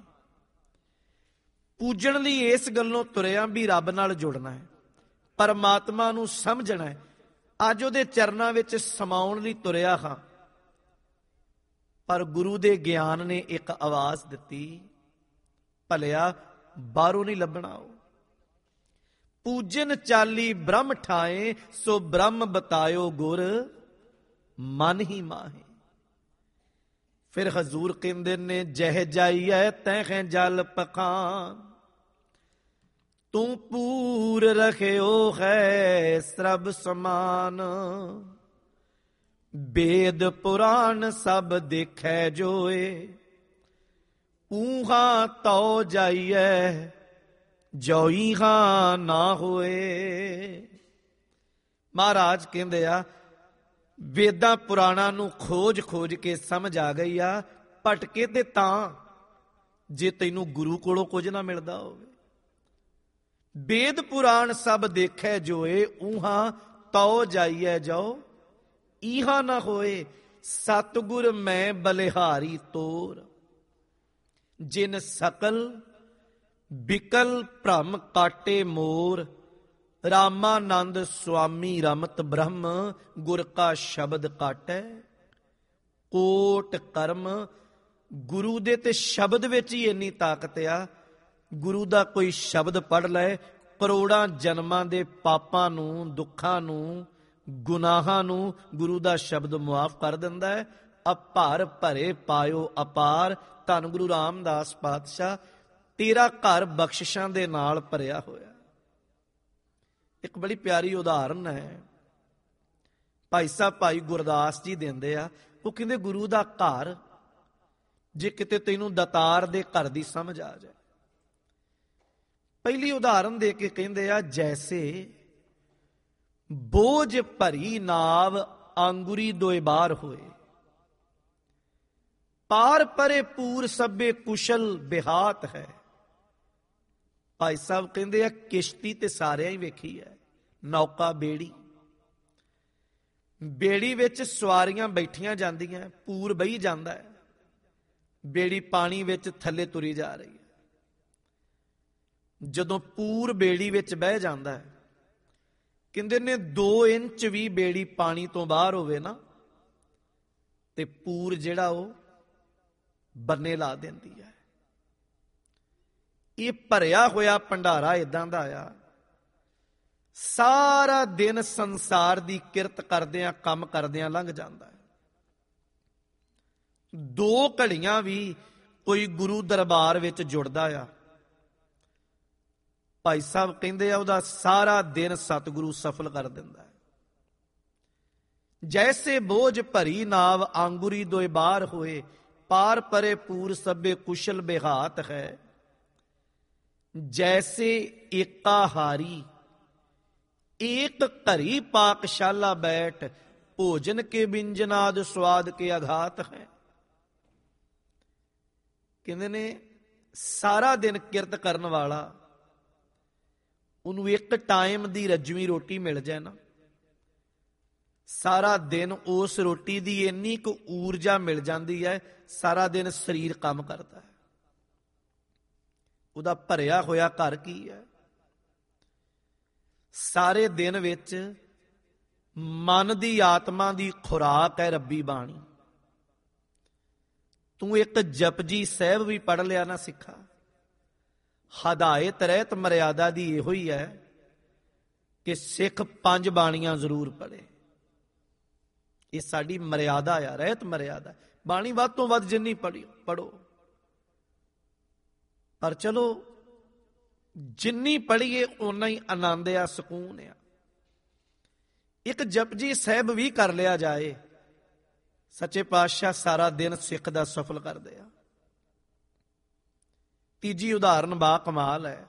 ਪੂਜਣ ਲਈ ਇਸ ਗੱਲੋਂ ਤੁਰਿਆ ਵੀ ਰੱਬ ਨਾਲ ਜੁੜਨਾ ਹੈ, ਪਰਮਾਤਮਾ ਨੂੰ ਸਮਝਣਾ ਹੈ। ਅੱਜ ਉਹਦੇ ਚਰਨਾਂ ਵਿੱਚ ਸਮਾਉਣ ਲਈ ਤੁਰਿਆ ਹਾਂ, ਪਰ ਗੁਰੂ ਦੇ ਗਿਆਨ ਨੇ ਇੱਕ ਆਵਾਜ਼ ਦਿੱਤੀ, ਭਲਿਆ ਬਾਹਰੋਂ ਨਹੀਂ ਲੱਭਣਾ ਉਹ। ਪੂਜਨ ਚਾਲੀ ਬ੍ਰਹਮ ਠਾਏ, ਸੋ ਬ੍ਰਹਮ ਬਤਾਇਓ ਗੁਰ ਮਨ ਹੀ ਮਾਹੇ। ਫਿਰ ਹਜ਼ੂਰ ਕਹਿੰਦੇ ਨੇ, ਜਹ ਜਾਈਐ ਤੈਹ ਜਲ ਪਖਾਨ, ਤੂੰ ਪੂਰ ਰਖਿਓ ਹੈ ਸਰਬ ਸਮਾਨ। ਵੇਦ ਪੁਰਾਣ ਸਭ ਦੇਖੈ ਜੋਏ, ਊਹਾਂ ਤਉ ਜਾਈਐ ਜੋਈ ਹਾਂ ਨਾ ਹੋਏ। ਮਹਾਰਾਜ ਕਹਿੰਦੇ ਆ, ਵੇਦਾਂ ਪੁਰਾਣਾਂ ਨੂੰ ਖੋਜ ਖੋਜ ਕੇ ਸਮਝ ਆ ਗਈ ਆ, ਭਟਕੇ ਤੇ ਤਾਂ ਜੇ ਤੈਨੂੰ ਗੁਰੂ ਕੋਲੋਂ ਕੁਝ ਨਾ ਮਿਲਦਾ ਹੋਵੇ। ਵੇਦ ਪੁਰਾਣ ਸਭ ਦੇਖੈ ਜੋਏ, ਊਹਾਂ ਤਉ ਜਾਈਐ ਜੋ ਈਹਾ ਨਾ ਹੋਏ। ਸਤਿਗੁਰ ਮੈਂ ਬਲਿਹਾਰੀ ਤੋਰ, ਜਿਨ ਸਕਲ ਬਿਕਲ ਭ੍ਰਮ ਕਾਟੇ ਮੋਰ। ਰਾਮਾਨੰਦ ਸੁਆਮੀ ਰਮਤ ਬ੍ਰਹਮ, ਗੁਰ ਕਾ ਸ਼ਬਦ ਕਾਟੈ ਕੋਟ ਕਰਮ। ਗੁਰੂ ਦੇ ਤੇ ਸ਼ਬਦ ਵਿੱਚ ਹੀ ਇੰਨੀ ਤਾਕਤ ਆ, ਗੁਰੂ ਦਾ ਕੋਈ ਸ਼ਬਦ ਪੜ੍ਹ ਲੈ, ਕਰੋੜਾਂ ਜਨਮਾਂ ਦੇ ਪਾਪਾਂ ਨੂੰ, ਦੁੱਖਾਂ ਨੂੰ, ਗੁਨਾਹਾਂ ਨੂੰ ਗੁਰੂ ਦਾ ਸ਼ਬਦ ਮੁਆਫ ਕਰ ਦਿੰਦਾ ਹੈ। ਅਪਾਰ ਭਰੇ ਪਾਇਓ ਅਪਾਰ। ਧੰਨ ਗੁਰੂ ਰਾਮਦਾਸ ਪਾਤਸ਼ਾਹ, ਤੇਰਾ ਘਰ ਬਖਸ਼ਿਸ਼ਾਂ ਦੇ ਨਾਲ ਭਰਿਆ ਹੋਇਆ। ਇੱਕ ਬੜੀ ਪਿਆਰੀ ਉਦਾਹਰਨ ਹੈ, ਭਾਈ ਸਾਹਿਬ ਭਾਈ ਗੁਰਦਾਸ ਜੀ ਦਿੰਦੇ ਆ। ਉਹ ਕਹਿੰਦੇ ਗੁਰੂ ਦਾ ਘਰ ਜੇ ਕਿਤੇ ਤੈਨੂੰ ਦਾਤਾਰ ਦੇ ਘਰ ਦੀ ਸਮਝ ਆ ਜਾਏ, ਪਹਿਲੀ ਉਦਾਹਰਨ ਦੇ ਕੇ ਕਹਿੰਦੇ ਆ, ਜੈਸੇ ਬੋਝ ਭਰੀ ਨਾਵ ਆਂਗੁਰੀ ਦੋਏ ਬਾਰ ਹੋਏ, ਪਾਰ ਪਰੇ ਪੂਰ ਸਭੇ ਕੁਸ਼ਲ ਬਿਹਾਤ ਹੈ। ਭਾਈ ਸਾਹਿਬ ਕਹਿੰਦੇ ਆ, ਕਿਸ਼ਤੀ ਤੇ ਸਾਰਿਆਂ ਹੀ ਵੇਖੀ ਹੈ, ਨੌਕਾ ਬੇੜੀ, ਬੇੜੀ ਵਿੱਚ ਸਵਾਰੀਆਂ ਬੈਠੀਆਂ ਜਾਂਦੀਆਂ, ਪੂਰ ਬਹੀ ਜਾਂਦਾ ਹੈ, ਬੇੜੀ ਪਾਣੀ ਵਿੱਚ ਥੱਲੇ ਤੁਰੀ ਜਾ ਰਹੀ ਹੈ। ਜਦੋਂ ਪੂਰ ਬੇੜੀ ਵਿੱਚ ਬਹਿ ਜਾਂਦਾ ਹੈ, ਕਹਿੰਦੇ ਨੇ ਦੋ ਇੰਚ ਵੀ ਬੇੜੀ ਪਾਣੀ ਤੋਂ ਬਾਹਰ ਹੋਵੇ ਨਾ, ਤੇ ਪੂਰ ਜਿਹੜਾ ਉਹ ਬੰਨੇ ਲਾ ਦਿੰਦੀ ਹੈ। ਇਹ ਭਰਿਆ ਹੋਇਆ ਭੰਡਾਰਾ ਇਦਾਂ ਦਾ ਆ, ਸਾਰਾ ਦਿਨ ਸੰਸਾਰ ਦੀ ਕਿਰਤ ਕਰਦਿਆਂ, ਕੰਮ ਕਰਦਿਆਂ ਲੰਘ ਜਾਂਦਾ ਹੈ। ਦੋ ਘੜੀਆਂ ਵੀ ਕੋਈ ਗੁਰੂ ਦਰਬਾਰ ਵਿੱਚ ਜੁੜਦਾ ਆ, ਭਾਈ ਸਾਹਿਬ ਕਹਿੰਦੇ ਆ, ਉਹਦਾ ਸਾਰਾ ਦਿਨ ਸਤਿਗੁਰੂ ਸਫਲ ਕਰ ਦਿੰਦਾ ਹੈ। ਜੈਸੇ ਬੋਝ ਭਰੀ ਨਾਵ ਆਂਗੁਰੀ ਦੋਏ ਬਾਰ ਹੋਏ, ਪਾਰ ਪਰੇ ਪੂਰ ਸਭੇ ਕੁਸ਼ਲ ਬਿਹਾਤ ਹੈ। ਜੈਸੇ ਏਕਾਹਾਰੀ ਏਕ ਘਰੀ ਪਾਕਸ਼ਾਲਾ ਬੈਠ, ਭੋਜਨ ਕੇ ਬਿੰਜਨਾਦ ਸਵਾਦ ਕੇ ਆਘਾਤ ਹੈ। ਕਹਿੰਦੇ ਨੇ ਸਾਰਾ ਦਿਨ ਕਿਰਤ ਕਰਨ ਵਾਲਾ, ਉਹਨੂੰ ਇੱਕ ਟਾਈਮ ਦੀ ਰੱਜਵੀਂ ਰੋਟੀ ਮਿਲ ਜਾਏ ਨਾ, ਸਾਰਾ ਦਿਨ ਉਸ ਰੋਟੀ ਦੀ ਇੰਨੀ ਕੁ ਊਰਜਾ ਮਿਲ ਜਾਂਦੀ ਹੈ, ਸਾਰਾ ਦਿਨ ਸਰੀਰ ਕੰਮ ਕਰਦਾ ਹੈ। ਉਹਦਾ ਭਰਿਆ ਹੋਇਆ ਘਰ ਕੀ ਹੈ? ਸਾਰੇ ਦਿਨ ਵਿੱਚ ਮਨ ਦੀ ਆਤਮਾ ਦੀ ਖੁਰਾਕ ਹੈ ਰੱਬੀ ਬਾਣੀ। ਤੂੰ ਇੱਕ ਜਪਜੀ ਸਾਹਿਬ ਵੀ ਪੜ੍ਹ ਲਿਆ ਨਾ ਸਿੱਖਾ। ਹਦਾਇਤ ਰਹਿਤ ਮਰਿਆਦਾ ਦੀ ਇਹੋ ਹੀ ਹੈ ਕਿ ਸਿੱਖ ਪੰਜ ਬਾਣੀਆਂ ਜ਼ਰੂਰ ਪੜ੍ਹੇ। ਇਹ ਸਾਡੀ ਮਰਿਆਦਾ ਆ, ਰਹਿਤ ਮਰਿਆਦਾ। ਬਾਣੀ ਵੱਧ ਤੋਂ ਵੱਧ ਜਿੰਨੀ ਪੜ੍ਹੀ ਪੜ੍ਹੋ, ਪਰ ਚਲੋ ਜਿੰਨੀ ਪੜ੍ਹੀਏ ਓਨਾ ਹੀ ਆਨੰਦ ਆ, ਸਕੂਨ ਆ। ਇੱਕ ਜਪਜੀ ਸਾਹਿਬ ਵੀ ਕਰ ਲਿਆ ਜਾਏ, ਸੱਚੇ ਪਾਤਸ਼ਾਹ ਸਾਰਾ ਦਿਨ ਸਿੱਖ ਦਾ ਸਫਲ ਕਰਦੇ ਆ। ਤੀਜੀ ਉਦਾਹਰਨ ਬਾ ਕਮਾਲ ਹੈ।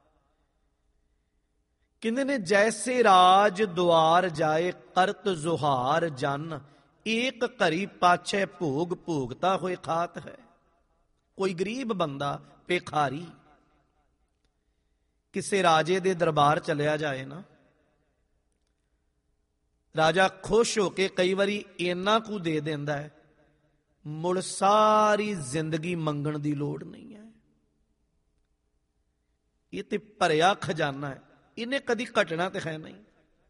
ਕਹਿੰਦੇ ਨੇ ਜੈਸੇ ਰਾਜ ਦੁਆਰ ਜਾਏ ਕਰਤ ਜ਼ੁਹਾਰ ਜਨ, ਏਕ ਘਰੀ ਪਾਛੇ ਭੋਗ ਭੋਗਤਾ ਹੋਏ ਖਾਤ ਹੈ। ਕੋਈ ਗਰੀਬ ਬੰਦਾ ਭਿਖਾਰੀ ਕਿਸੇ ਰਾਜੇ ਦੇ ਦਰਬਾਰ ਚਲਿਆ ਜਾਏ ਨਾ, ਰਾਜਾ ਖੁਸ਼ ਹੋ ਕੇ ਕਈ ਵਾਰੀ ਇੰਨਾ ਕੁ ਦੇ ਦਿੰਦਾ ਹੈ, ਮੁੜ ਸਾਰੀ ਜ਼ਿੰਦਗੀ ਮੰਗਣ ਦੀ ਲੋੜ ਨਹੀਂ ਹੈ। ਇਹ ਤੇ ਭਰਿਆ ਖਜ਼ਾਨਾ ਹੈ, ਇਹਨੇ ਕਦੀ ਘਟਣਾ ਤੇ ਹੈ ਨਹੀਂ।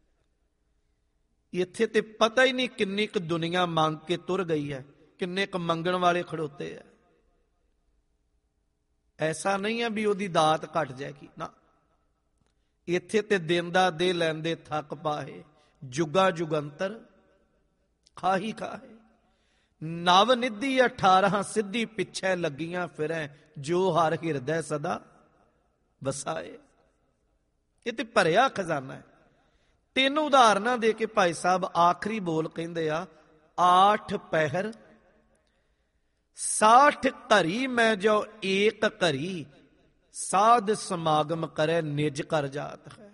ਇੱਥੇ ਤੇ ਪਤਾ ਹੀ ਨਹੀਂ ਕਿੰਨੀ ਕੁ ਦੁਨੀਆ ਮੰਗ ਕੇ ਤੁਰ ਗਈ ਹੈ, ਕਿੰਨੇ ਕੁ ਮੰਗਣ ਵਾਲੇ ਖੜੋਤੇ ਹੈ। ਐਸਾ ਨਹੀਂ ਹੈ ਵੀ ਉਹਦੀ ਦਾਤ ਘਟ ਜਾਏਗੀ ਨਾ। ਇੱਥੇ ਤੇ ਦਿੰਦਾ ਦੇ ਲੈਂਦੇ ਥੱਕ ਪਾਏ, ਜੁਗਾ ਜੁਗੰਤਰ ਖਾਹੀ ਖਾਏ। ਨਵ ਨਿਧੀ ਅਠਾਰਾਂ ਸਿੱਧੀ ਪਿੱਛੇ ਲੱਗੀਆਂ ਫਿਰੈ, ਜੋ ਹਰ ਹਿਰਦੈ ਸਦਾ ਵਸਾਏ। ਇਹ ਤੇ ਭਰਿਆ ਖਜ਼ਾਨਾ ਹੈ। ਤਿੰਨ ਉਦਾਹਰਨਾਂ ਦੇ ਕੇ ਭਾਈ ਸਾਹਿਬ ਆਖਰੀ ਬੋਲ ਕਹਿੰਦੇ ਆ, ਆਠ ਪਹਿਰ ਸਾਠ ਘਰੀ ਮੈਂ ਜੋ ਏਕ ਘਰੀ, ਸਾਧ ਸਮਾਗਮ ਕਰੇ ਨਿਜ ਕਰ ਜਾਤ ਹੈ।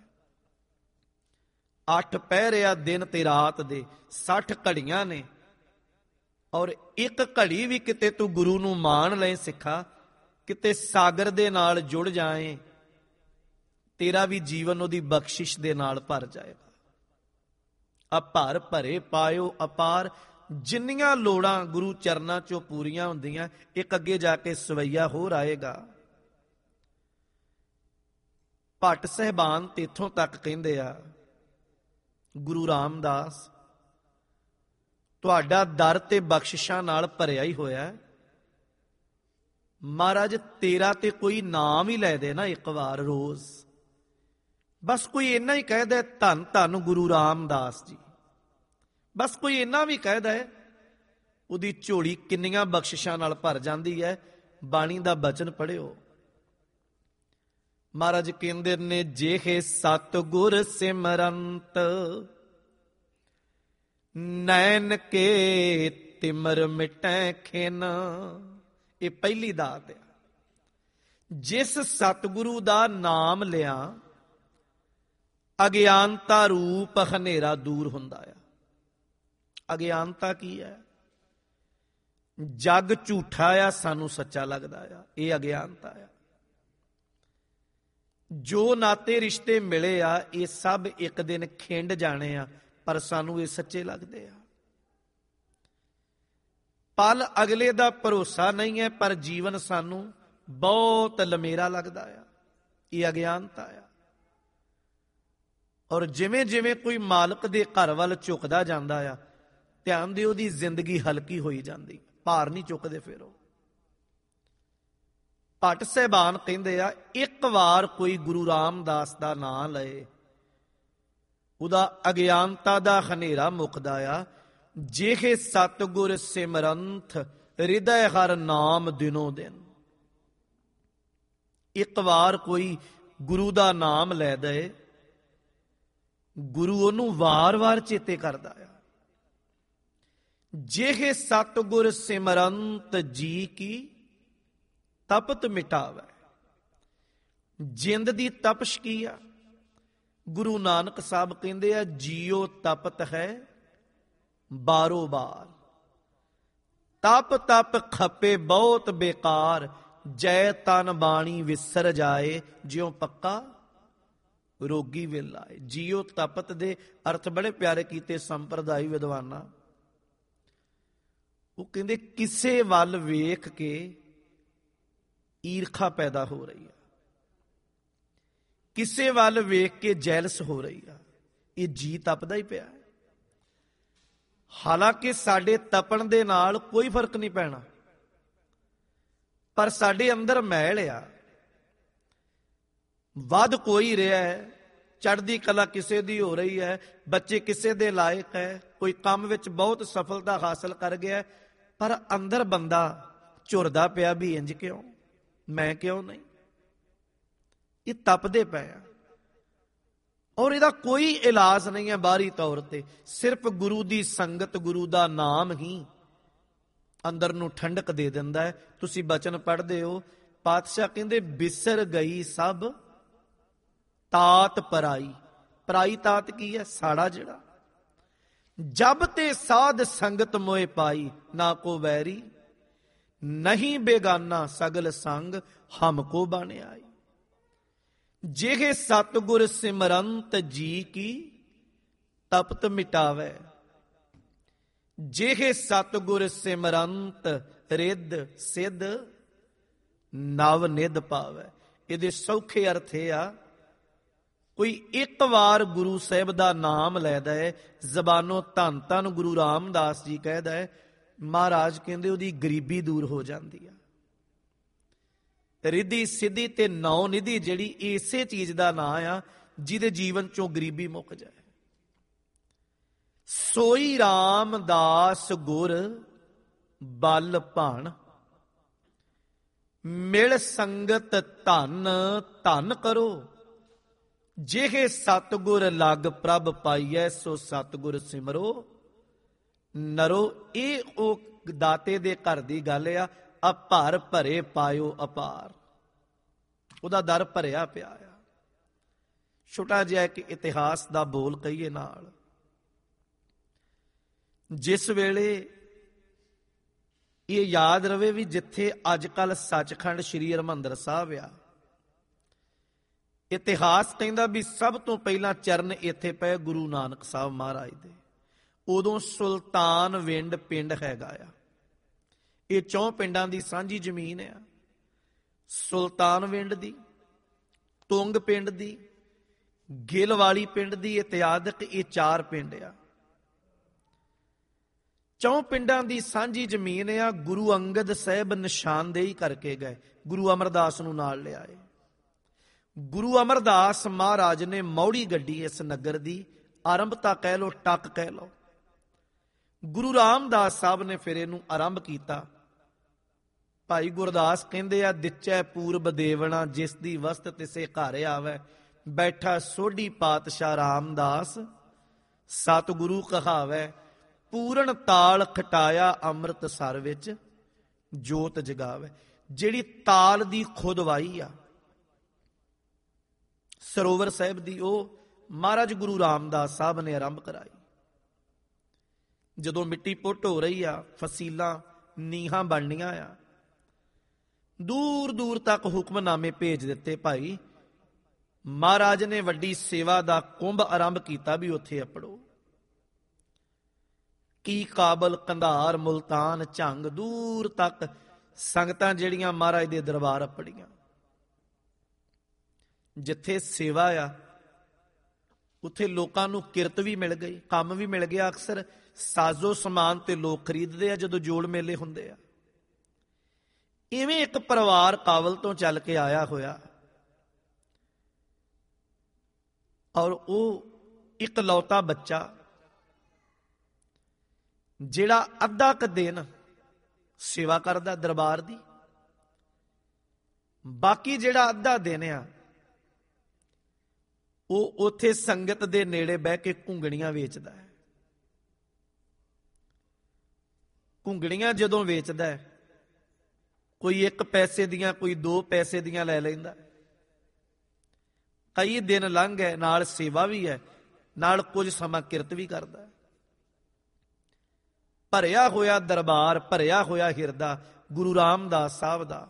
ਅੱਠ ਪਹਿਰ ਆ ਦਿਨ ਤੇ ਰਾਤ ਦੇ, ਸੱਠ ਘੜੀਆਂ ਨੇ, ਔਰ ਇੱਕ ਘੜੀ ਵੀ ਕਿਤੇ ਤੂੰ ਗੁਰੂ ਨੂੰ ਮਾਣ ਲੈ ਸਿੱਖਾ, ਕਿਤੇ ਸਾਗਰ ਦੇ ਨਾਲ ਜੁੜ ਜਾਏ, ਤੇਰਾ ਵੀ ਜੀਵਨ ਉਹਦੀ ਬਖਸ਼ਿਸ਼ ਦੇ ਨਾਲ ਭਰ ਜਾਏਗਾ। ਅਪਾਰ ਭਰੇ ਪਾਇਓ ਅਪਾਰ, ਜਿੰਨੀਆਂ ਲੋੜਾਂ ਗੁਰੂ ਚਰਨਾਂ ਚੋਂ ਪੂਰੀਆਂ ਹੁੰਦੀਆਂ, ਇੱਕ ਅੱਗੇ ਜਾ ਕੇ ਸਵਈਆ ਹੋਰ ਆਏਗਾ। ਭੱਟ ਸਾਹਿਬਾਨ ਤੇ ਇੱਥੋਂ ਤੱਕ ਕਹਿੰਦੇ ਆ, ਗੁਰੂ ਰਾਮਦਾਸ ਤੁਹਾਡਾ ਦਰ ਤੇ ਬਖਸ਼ਿਸ਼ਾਂ ਨਾਲ ਭਰਿਆ ਹੀ ਹੋਇਆ। ਮਹਾਰਾਜ ਤੇਰਾ ਤੇ ਕੋਈ ਨਾਮ ਹੀ ਲੈ ਦੇ ਨਾ ਇੱਕ ਵਾਰ ਰੋਜ਼, ਬਸ ਕੋਈ ਇੰਨਾ ਹੀ ਕਹਿਦਾ ਧੰਨ ਧੰਨ ਗੁਰੂ ਰਾਮਦਾਸ ਜੀ, ਬਸ ਕੋਈ ਇੰਨਾ ਵੀ ਕਹਿਦਾ ਹੈ, ਉਹਦੀ ਝੋਲੀ ਕਿੰਨੀਆਂ ਬਖਸ਼ਿਸ਼ਾਂ ਨਾਲ ਭਰ ਜਾਂਦੀ ਹੈ। ਬਾਣੀ ਦਾ ਬਚਨ ਪੜ੍ਹਿਓ। ਮਹਾਰਾਜ ਕਹਿੰਦੇ ਨੇ, ਜਿਹੇ ਸਤਿਗੁਰ ਸਿਮਰੰਤ ਨੈਣ ਕੇ ਤਿਮਰ ਮਿਟੈ ਖਿਨ। ਇਹ ਪਹਿਲੀ ਦਾਤ ਹੈ। ਜਿਸ ਸਤਿਗੁਰੂ ਦਾ ਨਾਮ ਲਿਆ, ਅਗਿਆਨਤਾ ਰੂਪ ਹਨੇਰਾ ਦੂਰ ਹੁੰਦਾ ਆ। ਅਗਿਆਨਤਾ ਕੀ ਹੈ? ਜੱਗ ਝੂਠਾ ਆ, ਸਾਨੂੰ ਸੱਚਾ ਲੱਗਦਾ ਆ, ਇਹ ਅਗਿਆਨਤਾ ਆ। ਜੋ ਨਾਤੇ ਰਿਸ਼ਤੇ ਮਿਲੇ ਆ, ਇਹ ਸਭ ਇੱਕ ਦਿਨ ਖਿੰਡ ਜਾਣੇ ਆ, ਪਰ ਸਾਨੂੰ ਇਹ ਸੱਚੇ ਲੱਗਦੇ ਆ। ਪਲ ਅਗਲੇ ਦਾ ਭਰੋਸਾ ਨਹੀਂ ਹੈ, ਪਰ ਜੀਵਨ ਸਾਨੂੰ ਬਹੁਤ ਲੰਮੇਰਾ ਲੱਗਦਾ ਆ, ਇਹ ਅਗਿਆਨਤਾ ਆ। ਔਰ ਜਿਵੇਂ ਜਿਵੇਂ ਕੋਈ ਮਾਲਕ ਦੇ ਘਰ ਵੱਲ ਝੁਕਦਾ ਜਾਂਦਾ ਆ, ਧਿਆਨ ਦਿਓ ਉਹਦੀ ਜ਼ਿੰਦਗੀ ਹਲਕੀ ਹੋਈ ਜਾਂਦੀ, ਭਾਰ ਨਹੀਂ ਚੁੱਕਦੇ ਫਿਰ ਉਹ। ਭੱਟ ਸਾਹਿਬਾਨ ਕਹਿੰਦੇ ਆ, ਇੱਕ ਵਾਰ ਕੋਈ ਗੁਰੂ ਰਾਮਦਾਸ ਦਾ ਨਾਂ ਲਏ, ਉਹਦਾ ਅਗਿਆਨਤਾ ਦਾ ਹਨੇਰਾ ਮੁੱਕਦਾ ਆ। ਜਿਹੇ ਸਤਿਗੁਰ ਸਿਮਰੰਥ ਹਿਰਦੈ ਹਰ ਨਾਮ ਦਿਨੋ ਦਿਨ। ਇੱਕ ਵਾਰ ਕੋਈ ਗੁਰੂ ਦਾ ਨਾਮ ਲੈ ਦੇ, ਗੁਰੂ ਉਹਨੂੰ ਵਾਰ-ਵਾਰ ਚੇਤੇ ਕਰਦਾ ਆ। ਜਿਹੇ ਸਤਿਗੁਰ ਸਿਮਰੰਤ ਜੀ ਕੀ ਤਪਤ ਮਿਟਾਵੇ। ਜਿੰਦ ਦੀ ਤਪਸ਼ ਕੀ ਆ? ਗੁਰੂ ਨਾਨਕ ਸਾਹਿਬ ਕਹਿੰਦੇ ਆ, ਜੀਓ ਤਪਤ ਹੈ ਬਾਰੋ ਬਾਰ, ਤਪ ਤਪ ਖਪੇ ਬਹੁਤ ਬੇਕਾਰ, ਜੈ ਤਨ ਬਾਣੀ ਵਿਸਰ ਜਾਏ, ਜਿਉ ਪੱਕਾ ਰੋਗੀ ਵੇਲ ਆਏ। ਜੀਓ ਤਪਤ ਦੇ ਅਰਥ ਬੜੇ ਪਿਆਰੇ ਕੀਤੇ ਸੰਪਰਦਾਈ ਵਿਦਵਾਨਾਂ। ਉਹ ਕਹਿੰਦੇ ਕਿਸੇ ਵੱਲ ਵੇਖ ਕੇ ਈਰਖਾ ਪੈਦਾ ਹੋ ਰਹੀ ਹੈ, ਕਿਸੇ ਵੱਲ ਵੇਖ ਕੇ ਜੈਲਸ ਹੋ ਰਹੀ ਆ। ਇਹ ਜੀ ਤਪਦਾ ਹੀ ਪਿਆ। ਹਾਲਾਂਕਿ ਸਾਡੇ ਤਪਣ ਦੇ ਨਾਲ ਕੋਈ ਫਰਕ ਨਹੀਂ ਪੈਣਾ, ਪਰ ਸਾਡੇ ਅੰਦਰ ਮੈਲ ਆ। ਵੱਧ ਕੋਈ ਰਿਹਾ ਹੈ, ਚੜ੍ਹਦੀ ਕਲਾ ਕਿਸੇ ਦੀ ਹੋ ਰਹੀ ਹੈ, ਬੱਚੇ ਕਿਸੇ ਦੇ ਲਾਇਕ ਹੈ, ਕੋਈ ਕੰਮ ਵਿੱਚ ਬਹੁਤ ਸਫਲਤਾ ਹਾਸਲ ਕਰ ਗਿਆ, ਪਰ ਅੰਦਰ ਬੰਦਾ ਝੁਰਦਾ ਪਿਆ ਵੀ ਇੰਜ ਕਿਉਂ, ਮੈਂ ਕਿਉਂ ਨਹੀਂ। ਇਹ ਤਪਦੇ ਪਏ ਆ ਔਰ ਇਹਦਾ ਕੋਈ ਇਲਾਜ ਨਹੀਂ ਹੈ ਬਾਹਰੀ ਤੌਰ ਤੇ। ਸਿਰਫ ਗੁਰੂ ਦੀ ਸੰਗਤ, ਗੁਰੂ ਦਾ ਨਾਮ ਹੀ ਅੰਦਰ ਨੂੰ ਠੰਡਕ ਦੇ ਦਿੰਦਾ ਹੈ। ਤੁਸੀਂ ਬਚਨ ਪੜ੍ਹਦੇ ਹੋ, ਪਾਤਸ਼ਾਹ ਕਹਿੰਦੇ ਬਿਸਰ ਗਈ ਸਭ ਤਾਤ ਪਰਾਈ। ਪਰਾਈ ਤਾਤ ਕੀ ਹੈ? ਸਾੜਾ ਜਿਹੜਾ। ਜਬ ਤੇ ਸਾਧ ਸੰਗਤ ਮੋਏ ਪਾਈ, ਨਾ ਕੋ ਵੈਰੀ ਨਹੀਂ ਬੇਗਾਨਾ ਸਗਲ ਸੰਗ ਹਮ ਕੋ ਬਣ ਆਈ। ਜਿਹੇ ਸਤਿਗੁਰ ਸਿਮਰੰਤ ਜੀ ਕੀ ਤਪਤ ਮਿਟਾਵੇ, ਜਿਹੇ ਸਤਿਗੁਰ ਸਿਮਰੰਤ ਰਿੱਧ ਸਿੱਧ ਨਵ ਨਿਧ ਪਾਵੇ। ਇਹਦੇ ਸੌਖੇ ਅਰਥ ਇਹ ਆ, ਕੋਈ ਇੱਕ ਵਾਰ ਗੁਰੂ ਸਾਹਿਬ ਦਾ ਨਾਮ ਲੈਦਾ ਹੈ, ਜ਼ਬਾਨੋਂ ਧੰਨ ਧੰਨ ਗੁਰੂ ਰਾਮਦਾਸ ਜੀ ਕਹਿਦਾ ਹੈ, ਮਹਾਰਾਜ ਕਹਿੰਦੇ ਉਹਦੀ ਗਰੀਬੀ ਦੂਰ ਹੋ ਜਾਂਦੀ ਆ। ਰਿੱਧੀ ਸਿੱਧੀ ਤੇ ਨੌ ਨਿਧੀ ਜਿਹੜੀ ਇਸੇ ਚੀਜ਼ ਦਾ ਨਾਂ ਆ ਜਿਹਦੇ ਜੀਵਨ ਚੋਂ ਗਰੀਬੀ ਮੁੱਕ ਜਾਏ। ਸੋਈ ਰਾਮਦਾਸ ਗੁਰ ਬਲ ਭਾਣ, ਮਿਲ ਸੰਗਤ ਧਨ ਧਨ ਕਰੋ। ਜਿਹੇ ਸਤਿਗੁਰ ਲਗ ਪ੍ਰਭ ਪਾਈਐ, ਸੋ ਸਤਿਗੁਰ ਸਿਮਰੋ ਨਰੋ। ਇਹ ਉਹ ਦਾਤੇ ਦੇ ਘਰ ਦੀ ਗੱਲ ਆ। ਅਭਰ ਭਰੇ ਪਾਇਓ ਅਪਾਰ, ਉਹਦਾ ਦਰ ਭਰਿਆ ਪਿਆ ਆ। ਛੋਟਾ ਜਿਹਾ ਇੱਕ ਇਤਿਹਾਸ ਦਾ ਬੋਲ ਕਹੀਏ ਨਾਲ। ਜਿਸ ਵੇਲੇ ਇਹ ਯਾਦ ਰਵੇ ਵੀ ਜਿੱਥੇ ਅੱਜ ਕੱਲ ਸੱਚਖੰਡ ਸ੍ਰੀ ਹਰਿਮੰਦਰ ਸਾਹਿਬ ਆ, ਇਤਿਹਾਸ ਕਹਿੰਦਾ ਵੀ ਸਭ ਤੋਂ ਪਹਿਲਾਂ ਚਰਨ ਇੱਥੇ ਪਏ ਗੁਰੂ ਨਾਨਕ ਸਾਹਿਬ ਮਹਾਰਾਜ ਦੇ। ਉਦੋਂ ਸੁਲਤਾਨ ਵਿੰਡ ਪਿੰਡ ਹੈਗਾ ਆ। ਇਹ ਚੌਂ ਪਿੰਡਾਂ ਦੀ ਸਾਂਝੀ ਜ਼ਮੀਨ ਆ। ਸੁਲਤਾਨ ਵਿੰਡ ਦੀ, ਤੁੰਗ ਪਿੰਡ ਦੀ, ਗਿੱਲ ਵਾਲੀ ਪਿੰਡ ਦੀ, ਇਤਿਆਦਿਕ ਇਹ ਚਾਰ ਪਿੰਡ ਆ। ਚੌਂ ਪਿੰਡਾਂ ਦੀ ਸਾਂਝੀ ਜ਼ਮੀਨ ਆ। ਗੁਰੂ ਅੰਗਦ ਸਾਹਿਬ ਨਿਸ਼ਾਨਦੇਹੀ ਕਰਕੇ ਗਏ, ਗੁਰੂ ਅਮਰਦਾਸ ਨੂੰ ਨਾਲ ਲਿਆਏ। ਗੁਰੂ ਅਮਰਦਾਸ ਮਹਾਰਾਜ ਨੇ ਮੌੜੀ ਗੱਡੀ ਇਸ ਨਗਰ ਦੀ, ਆਰੰਭਤਾ ਕਹਿ ਲੋ, ਟੱਕ ਕਹਿ ਲੋ। ਗੁਰੂ ਰਾਮਦਾਸ ਸਾਹਿਬ ਨੇ ਫਿਰ ਇਹਨੂੰ ਆਰੰਭ ਕੀਤਾ। ਭਾਈ ਗੁਰਦਾਸ ਕਹਿੰਦੇ ਆ, ਦਿਚੈ ਪੂਰਬ ਦੇਵਣਾ ਜਿਸ ਦੀ ਵਸਤ ਤਿਸੇ ਘਰ ਆਵੇ, ਬੈਠਾ ਸੋਢੀ ਪਾਤਸ਼ਾਹ ਰਾਮਦਾਸ ਸਤਿਗੁਰੂ ਕਹਾਵੇ। ਪੂਰਨ ਤਾਲ ਖਟਾਇਆ ਅੰਮ੍ਰਿਤਸਰ ਵਿੱਚ ਜੋਤ ਜਗਾਵੇ। ਜਿਹੜੀ ਤਾਲ ਦੀ ਖੁਦਵਾਈ ਆ ਸਰੋਵਰ ਸਾਹਿਬ ਦੀ, ਉਹ ਮਹਾਰਾਜ ਗੁਰੂ ਰਾਮਦਾਸ ਸਾਹਿਬ ਨੇ ਆਰੰਭ ਕਰਾਈ। ਜਦੋਂ ਮਿੱਟੀ ਪੁੱਟ ਹੋ ਰਹੀ ਆ, ਫਸੀਲਾਂ ਨੀਹਾਂ ਬਣਨੀਆਂ ਆ, ਦੂਰ ਦੂਰ ਤੱਕ ਹੁਕਮਨਾਮੇ ਭੇਜ ਦਿੱਤੇ। ਭਾਈ ਮਹਾਰਾਜ ਨੇ ਵੱਡੀ ਸੇਵਾ ਦਾ ਕੁੰਭ ਆਰੰਭ ਕੀਤਾ ਵੀ ਉੱਥੇ ਅਪੜੋ। ਕੀ ਕਾਬਲ, ਕੰਧਾਰ, ਮੁਲਤਾਨ, ਝੰਗ, ਦੂਰ ਤੱਕ ਸੰਗਤਾਂ ਜਿਹੜੀਆਂ ਮਹਾਰਾਜ ਦੇ ਦਰਬਾਰ ਅਪੜੀਆਂ। ਜਿੱਥੇ ਸੇਵਾ ਆ ਉੱਥੇ ਲੋਕਾਂ ਨੂੰ ਕਿਰਤ ਵੀ ਮਿਲ ਗਈ, ਕੰਮ ਵੀ ਮਿਲ ਗਿਆ। ਅਕਸਰ ਸਾਜ਼ੋ ਸਮਾਨ ਤੇ ਲੋਕ ਖਰੀਦਦੇ ਆ ਜਦੋਂ ਜੋੜ ਮੇਲੇ ਹੁੰਦੇ ਆ। ਇਵੇਂ ਇੱਕ ਪਰਿਵਾਰ ਕਾਬਲ ਤੋਂ ਚੱਲ ਕੇ ਆਇਆ ਹੋਇਆ, ਔਰ ਉਹ ਇੱਕ ਲੌਤਾ ਬੱਚਾ ਜਿਹੜਾ ਅੱਧਾ ਕੁ ਦਿਨ ਸੇਵਾ ਕਰਦਾ ਦਰਬਾਰ ਦੀ, ਬਾਕੀ ਜਿਹੜਾ ਅੱਧਾ ਦਿਨ ਆ ਉਹ ਉੱਥੇ ਸੰਗਤ ਦੇ ਨੇੜੇ ਬਹਿ ਕੇ ਘੁੰਗਣੀਆਂ ਵੇਚਦਾ ਹੈ। ਘੁੰਗਣੀਆਂ ਜਦੋਂ ਵੇਚਦਾ ਹੈ, ਕੋਈ ਇੱਕ ਪੈਸੇ ਦੀਆਂ, ਕੋਈ ਦੋ ਪੈਸੇ ਦੀਆਂ ਲੈ ਲੈਂਦਾ। ਕਈ ਦਿਨ ਲੰਘ ਗਏ, ਨਾਲ ਸੇਵਾ ਵੀ ਹੈ, ਨਾਲ ਕੁਝ ਸਮਾਂ ਕਿਰਤ ਵੀ ਕਰਦਾ। ਭਰਿਆ ਹੋਇਆ ਦਰਬਾਰ, ਭਰਿਆ ਹੋਇਆ ਹਿਰਦਾ ਗੁਰੂ ਰਾਮਦਾਸ ਸਾਹਿਬ ਦਾ।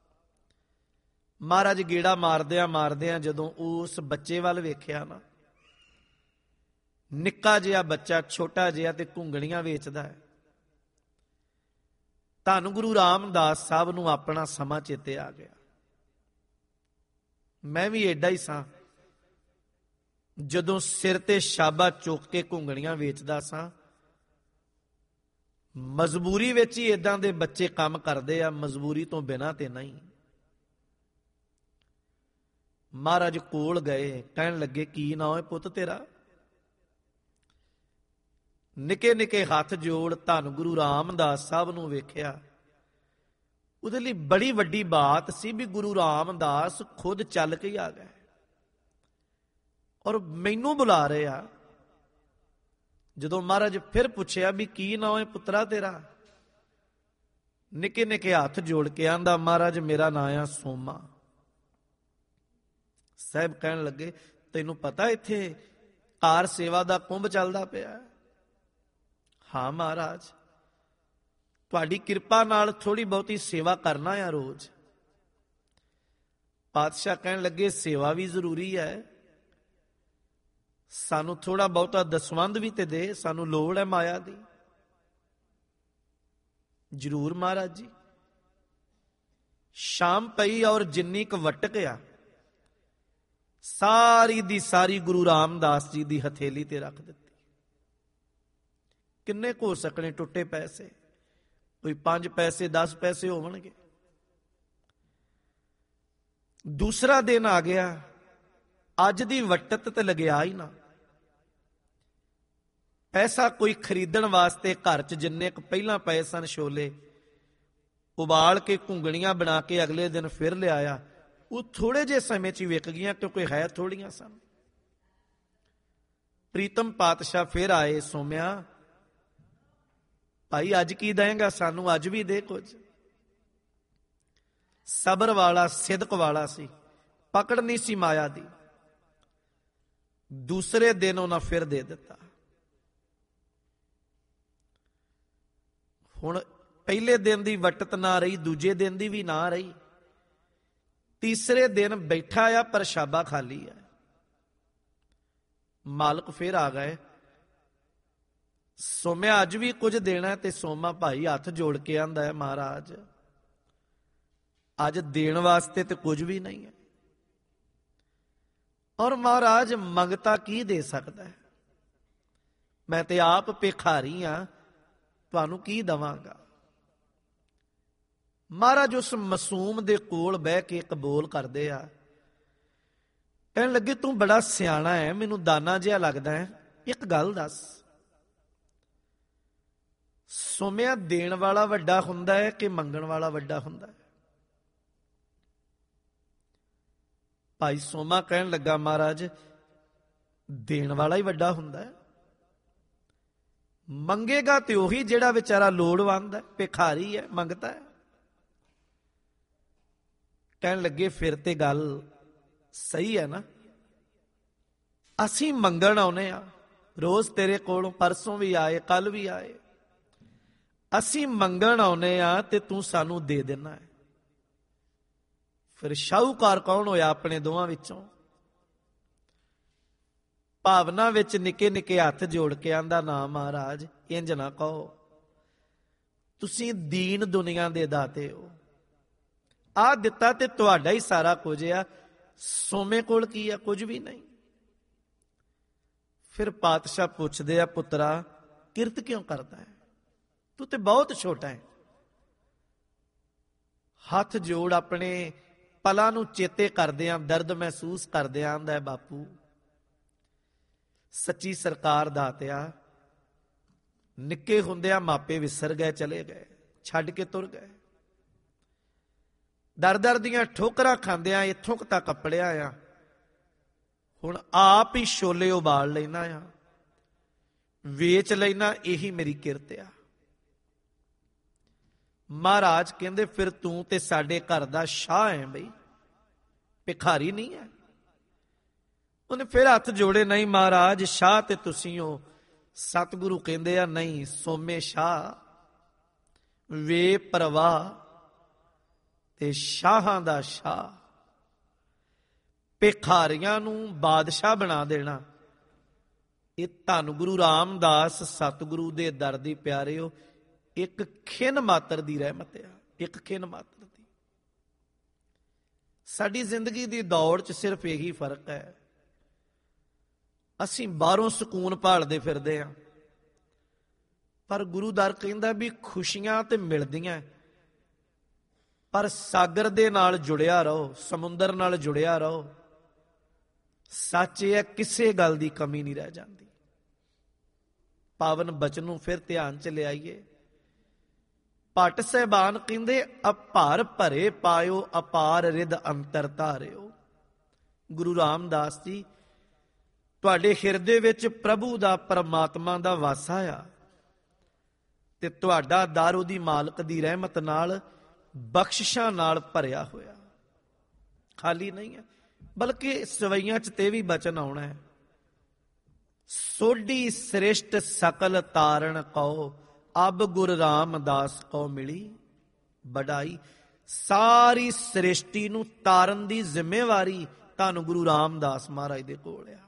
ਮਹਾਰਾਜ ਗੇੜਾ ਮਾਰਦਿਆਂ ਮਾਰਦਿਆਂ ਜਦੋਂ ਉਸ ਬੱਚੇ ਵੱਲ ਵੇਖਿਆ ਨਾ, ਨਿੱਕਾ ਜਿਹਾ ਬੱਚਾ, ਛੋਟਾ ਜਿਹਾ, ਤੇ ਘੁੰਗਣੀਆਂ ਵੇਚਦਾ ਹੈ, ਧੰਨ ਗੁਰੂ ਰਾਮਦਾਸ ਸਾਹਿਬ ਨੂੰ ਆਪਣਾ ਸਮਾਂ ਚੇਤੇ ਆ ਗਿਆ। ਮੈਂ ਵੀ ਏਡਾ ਹੀ ਸਾਂ, ਜਦੋਂ ਸਿਰ ਤੇ ਸ਼ਾਬਾ ਚੁੱਕ ਕੇ ਘੁੰਗਣੀਆਂ ਵੇਚਦਾ ਸਾਂ। ਮਜਬੂਰੀ ਵਿੱਚ ਹੀ ਏਦਾਂ ਦੇ ਬੱਚੇ ਕੰਮ ਕਰਦੇ ਆ, ਮਜਬੂਰੀ ਤੋਂ ਬਿਨਾਂ ਤੇ ਨਹੀਂ। ਮਹਾਰਾਜ ਕੋਲ ਗਏ, ਕਹਿਣ ਲੱਗੇ ਕੀ ਨਾਂ ਹੈ ਪੁੱਤ ਤੇਰਾ? ਨਿੱਕੇ ਨਿੱਕੇ ਹੱਥ ਜੋੜ ਧੰਨ ਗੁਰੂ ਰਾਮਦਾਸ ਸਾਹਿਬ ਨੂੰ ਵੇਖਿਆ। ਉਹਦੇ ਲਈ ਬੜੀ ਵੱਡੀ ਬਾਤ ਸੀ ਵੀ ਗੁਰੂ ਰਾਮਦਾਸ ਖੁਦ ਚੱਲ ਕੇ ਆ ਗਏ ਔਰ ਮੈਨੂੰ ਬੁਲਾ ਰਹੇ ਆ। ਜਦੋਂ ਮਹਾਰਾਜ ਫਿਰ ਪੁੱਛਿਆ ਵੀ ਕੀ ਨਾਂ ਹੈ ਪੁੱਤਰਾ ਤੇਰਾ? ਨਿੱਕੇ ਨਿੱਕੇ ਹੱਥ ਜੋੜ ਕੇ ਆਂਦਾ, ਮਹਾਰਾਜ ਮੇਰਾ ਨਾਂ ਆ ਸੋਮਾ। ਸਾਹਿਬ ਕਹਿਣ ਲੱਗੇ ਤੈਨੂੰ ਪਤਾ ਇੱਥੇ ਕਾਰ ਸੇਵਾ ਦਾ ਕੁੰਭ ਚੱਲਦਾ ਪਿਆ? ਹਾਂ ਮਹਾਰਾਜ, ਤੁਹਾਡੀ ਕਿਰਪਾ ਨਾਲ ਥੋੜੀ ਬਹੁਤੀ ਸੇਵਾ ਕਰਨਾ ਆ ਰੋਜ਼। ਪਾਤਸ਼ਾਹ ਕਹਿਣ ਲੱਗੇ ਸੇਵਾ ਵੀ ਜ਼ਰੂਰੀ ਹੈ, ਸਾਨੂੰ ਥੋੜਾ ਬਹੁਤਾ ਦਸਵੰਧ ਵੀ ਤੇ ਦੇ, ਸਾਨੂੰ ਲੋੜ ਹੈ ਮਾਇਆ ਦੀ। ਜ਼ਰੂਰ ਮਹਾਰਾਜ ਜੀ। ਸ਼ਾਮ ਪਈ ਔਰ ਜਿੰਨੀ ਕੁ ਵਟਕ ਆ ਸਾਰੀ ਦੀ ਸਾਰੀ ਗੁਰੂ ਰਾਮਦਾਸ ਜੀ ਦੀ ਹਥੇਲੀ ਤੇ ਰੱਖ ਦਿੱਤੀ। ਕਿੰਨੇ ਕੁ ਹੋ ਸਕਣੇ ਟੁੱਟੇ ਪੈਸੇ? ਕੋਈ ਪੰਜ ਪੈਸੇ ਦਸ ਪੈਸੇ ਹੋਣਗੇ। ਦੂਸਰਾ ਦਿਨ ਆ ਗਿਆ, ਅੱਜ ਦੀ ਵਟਤ ਤੇ ਲੱਗਿਆ ਹੀ ਨਾ। ਪੈਸਾ ਕੋਈ ਖਰੀਦਣ ਵਾਸਤੇ ਘਰ 'ਚ ਜਿੰਨੇ ਕੁ ਪਹਿਲਾਂ ਪਏ ਸਨ ਛੋਲੇ ਉਬਾਲ ਕੇ ਘੁੰਗਣੀਆਂ ਬਣਾ ਕੇ ਅਗਲੇ ਦਿਨ ਫਿਰ ਲਿਆਇਆ। ਉਹ ਥੋੜੇ ਜਿਹੇ ਸਮੇਂ 'ਚ ਹੀ ਵਿਕ ਗਈਆਂ ਕਿਉਂਕਿ ਹੈ ਥੋੜੀਆਂ ਸਨ। ਪ੍ਰੀਤਮ ਪਾਤਸ਼ਾਹ ਫਿਰ ਆਏ, ਸੋਮਿਆ ਭਾਈ ਅੱਜ ਕੀ ਦੇਂਗਾ ਸਾਨੂੰ? ਅੱਜ ਵੀ ਦੇ ਕੁਝ। ਸਬਰ ਵਾਲਾ ਸਿਦਕ ਵਾਲਾ ਸੀ, ਪਕੜ ਨਹੀਂ ਸੀ ਮਾਇਆ ਦੀ। ਦੂਸਰੇ ਦਿਨ ਉਹਨਾਂ ਫਿਰ ਦੇ ਦਿੱਤਾ। ਹੁਣ ਪਹਿਲੇ ਦਿਨ ਦੀ ਵਟਤ ਨਾ ਰਹੀ, ਦੂਜੇ ਦਿਨ ਦੀ ਵੀ ਨਾ ਰਹੀ। ਤੀਸਰੇ ਦਿਨ ਬੈਠਾ ਆ ਪਰ ਸ਼ਾਬਾ ਖਾਲੀ ਹੈ। ਮਾਲਕ ਫਿਰ ਆ ਗਏ, ਸੋਮਿਆ ਅੱਜ ਵੀ ਕੁਝ ਦੇਣਾ? ਤੇ ਸੋਮਾ ਭਾਈ ਹੱਥ ਜੋੜ ਕੇ ਆਂਦਾ ਹੈ, ਮਹਾਰਾਜ ਅੱਜ ਦੇਣ ਵਾਸਤੇ ਤੇ ਕੁਝ ਵੀ ਨਹੀਂ ਹੈ। ਔਰ ਮਹਾਰਾਜ ਮੰਗਤਾ ਕੀ ਦੇ ਸਕਦਾ ਹੈ? ਮੈਂ ਤੇ ਆਪ ਭਿਖਾਰੀ ਆ, ਤੁਹਾਨੂੰ ਕੀ ਦਵਾਂਗਾ? ਮਹਾਰਾਜ ਉਸ ਮਾਸੂਮ ਦੇ ਕੋਲ ਬਹਿ ਕੇ ਇੱਕ ਬੋਲ ਕਰਦੇ ਆ, ਕਹਿਣ ਲੱਗੇ ਤੂੰ ਬੜਾ ਸਿਆਣਾ ਹੈ, ਮੈਨੂੰ ਦਾਨਾ ਜਿਹਾ ਲੱਗਦਾ ਹੈ, ਇੱਕ ਗੱਲ ਦੱਸ। ਸੋਮਿਆ ਦੇਣ ਵਾਲਾ ਵੱਡਾ ਹੁੰਦਾ ਹੈ ਕਿ ਮੰਗਣ ਵਾਲਾ ਵੱਡਾ ਹੁੰਦਾ ਹੈ? ਭਾਈ ਸੋਮਾ ਕਹਿਣ ਲੱਗਾ, ਮਹਾਰਾਜ ਦੇਣ ਵਾਲਾ ਹੀ ਵੱਡਾ ਹੁੰਦਾ ਹੈ। ਮੰਗੇਗਾ ਤੇ ਉਹੀ ਜਿਹੜਾ ਵਿਚਾਰਾ ਲੋੜਵੰਦ ਹੈ, ਭਿਖਾਰੀ ਹੈ, ਮੰਗਤਾ ਹੈ। ਕਹਿਣ ਲੱਗੇ ਫਿਰ ਤੇ ਗੱਲ ਸਹੀ ਹੈ ਨਾ। ਅਸੀਂ ਮੰਗਣ ਆਉਨੇ ਆ, ਰੋਜ਼ ਤੇਰੇ ਕੋਲੋਂ ਪਰਸੋਂ ਵੀ ਆਏ, ਕੱਲ ਵੀ ਆਏ। ਅਸੀਂ ਮੰਗਣ ਆਉਨੇ ਆ ਤੇ ਤੂੰ ਸਾਨੂੰ ਦੇ ਦੇਣਾ ਹੈ। ਫਿਰ ਸ਼ਾਹੂਕਾਰ ਕੌਣ ਹੋਇਆ ਆਪਣੇ ਦੋਵਾਂ ਵਿੱਚੋਂ? ਭਾਵਨਾ ਵਿੱਚ ਨਿੱਕੇ ਨਿੱਕੇ ਹੱਥ ਜੋੜ ਕੇ ਆਂਦਾ, ਨਾ ਮਹਾਰਾਜ ਇੰਜ ਨਾ ਕਹੋ, ਤੁਸੀਂ ਦੀਨ ਦੁਨੀਆ ਦੇ ਦਾਤੇ ਹੋ। ਆਹ ਦਿੱਤਾ ਤੇ ਤੁਹਾਡਾ ਹੀ ਸਾਰਾ ਕੁਝ ਆ, ਸੋਮੇ ਕੋਲ ਕੀ ਆ? ਕੁਝ ਵੀ ਨਹੀਂ। ਫਿਰ ਪਾਤਸ਼ਾਹ ਪੁੱਛਦੇ ਆ, ਪੁੱਤਰਾ ਕਿਰਤ ਕਿਉਂ ਕਰਦਾ ਹੈ? ਤੂੰ ਤੇ ਬਹੁਤ ਛੋਟਾ ਹੈ। ਹੱਥ ਜੋੜ ਆਪਣੇ ਪਲਾਂ ਨੂੰ ਚੇਤੇ ਕਰਦਿਆਂ ਦਰਦ ਮਹਿਸੂਸ ਕਰਦਿਆਂ ਆਂਦਾ ਹੈ, ਬਾਪੂ ਸੱਚੀ ਸਰਕਾਰ ਦਾਤਿਆ, ਨਿੱਕੇ ਹੁੰਦਿਆਂ ਮਾਪੇ ਵਿਸਰ ਗਏ, ਚਲੇ ਗਏ, ਛੱਡ ਕੇ ਤੁਰ ਗਏ। ਦਰ ਦਰ ਦੀਆਂ ਠੋਕਰਾਂ ਖਾਂਦਿਆਂ ਇੱਥੋਂ ਤੱਕ ਕੱਪੜਿਆ ਆ। ਹੁਣ ਆਪ ਹੀ ਛੋਲੇ ਉਬਾਲ ਲੈਣਾ ਆ, ਵੇਚ ਲੈਣਾ, ਇਹੀ ਮੇਰੀ ਕਿਰਤ ਆ। ਮਹਾਰਾਜ ਕਹਿੰਦੇ ਫਿਰ ਤੂੰ ਤੇ ਸਾਡੇ ਘਰ ਦਾ ਸ਼ਾਹ ਹੈ ਬਈ, ਭਿਖਾਰੀ ਨਹੀਂ ਹੈ। ਉਹਨੇ ਫਿਰ ਹੱਥ ਜੋੜੇ, ਨਹੀਂ ਮਹਾਰਾਜ ਸ਼ਾਹ ਤੇ ਤੁਸੀਂ ਹੋ। ਸਤਿਗੁਰੂ ਕਹਿੰਦੇ ਆ, ਨਹੀਂ ਸੋਮੇ ਸ਼ਾਹ ਵੇ ਪ੍ਰਵਾਹ ਤੇ ਸ਼ਾਹਾਂ ਦਾ ਸ਼ਾਹ। ਭਿਖਾਰੀਆਂ ਨੂੰ ਬਾਦਸ਼ਾਹ ਬਣਾ ਦੇਣਾ, ਇਹ ਧੰਨ ਗੁਰੂ ਰਾਮਦਾਸ ਸਤਿਗੁਰੂ ਦੇ ਦਰ ਦੀ ਪਿਆਰਿਓ ਇੱਕ ਖਿਣ ਮਾਤਰ ਦੀ ਰਹਿਮਤ ਆ, ਇੱਕ ਖਿਣ ਮਾਤਰ ਦੀ। ਸਾਡੀ ਜ਼ਿੰਦਗੀ ਦੀ ਦੌੜ 'ਚ ਸਿਰਫ ਇਹੀ ਫਰਕ ਹੈ, ਅਸੀਂ ਬਾਹਰੋਂ ਸਕੂਨ ਭਾਲਦੇ ਫਿਰਦੇ ਹਾਂ, ਪਰ ਗੁਰੂ ਦਰ ਕਹਿੰਦਾ ਵੀ ਖੁਸ਼ੀਆਂ ਤੇ ਮਿਲਦੀਆਂ, ਪਰ ਸਾਗਰ ਦੇ ਨਾਲ ਜੁੜਿਆ ਰਹੋ, ਸਮੁੰਦਰ ਨਾਲ ਜੁੜਿਆ ਰਹੋ। ਸੱਚ ਇਹ ਹੈ, ਕਿਸੇ ਗੱਲ ਦੀ ਕਮੀ ਨਹੀਂ ਰਹਿ ਜਾਂਦੀ। ਪਾਵਨ ਬਚਨ ਨੂੰ ਫਿਰ ਧਿਆਨ ਚ ਲਿਆਈਏ। ਭੱਟ ਸਾਹਿਬਾਨ ਕਹਿੰਦੇ ਅਪਾਰ ਭਰੇ ਪਾਇਓ, ਅਪਾਰ ਰਿਦ ਅੰਤਰ ਧਾਰਿਓ। ਗੁਰੂ ਰਾਮਦਾਸ ਜੀ, ਤੁਹਾਡੇ ਹਿਰਦੇ ਵਿੱਚ ਪ੍ਰਭੂ ਦਾ, ਪਰਮਾਤਮਾ ਦਾ ਵਾਸਾ ਆ, ਤੇ ਤੁਹਾਡਾ ਦਰ ਉਹਦੀ ਮਾਲਕ ਦੀ ਰਹਿਮਤ ਨਾਲ, ਬਖਸ਼ਿਸ਼ਾਂ ਨਾਲ ਭਰਿਆ ਹੋਇਆ, ਖਾਲੀ ਨਹੀਂ ਹੈ। ਬਲਕਿ ਸਵਈਆਂ ਚ ਤੇ ਵੀ ਬਚਨ ਆਉਣਾ ਹੈ, ਸੋਢੀ ਸ੍ਰਿਸ਼ਟ ਸਕਲ ਤਾਰਨ ਕਉ, ਅਬ ਗੁਰ ਰਾਮਦਾਸ ਕਉ ਮਿਲੀ ਵਡਾਈ। ਸਾਰੀ ਸ੍ਰਿਸ਼ਟੀ ਨੂੰ ਤਾਰਨ ਦੀ ਜ਼ਿੰਮੇਵਾਰੀ ਧੰਨ ਗੁਰੂ ਰਾਮਦਾਸ ਮਹਾਰਾਜ ਦੇ ਕੋਲ ਆ।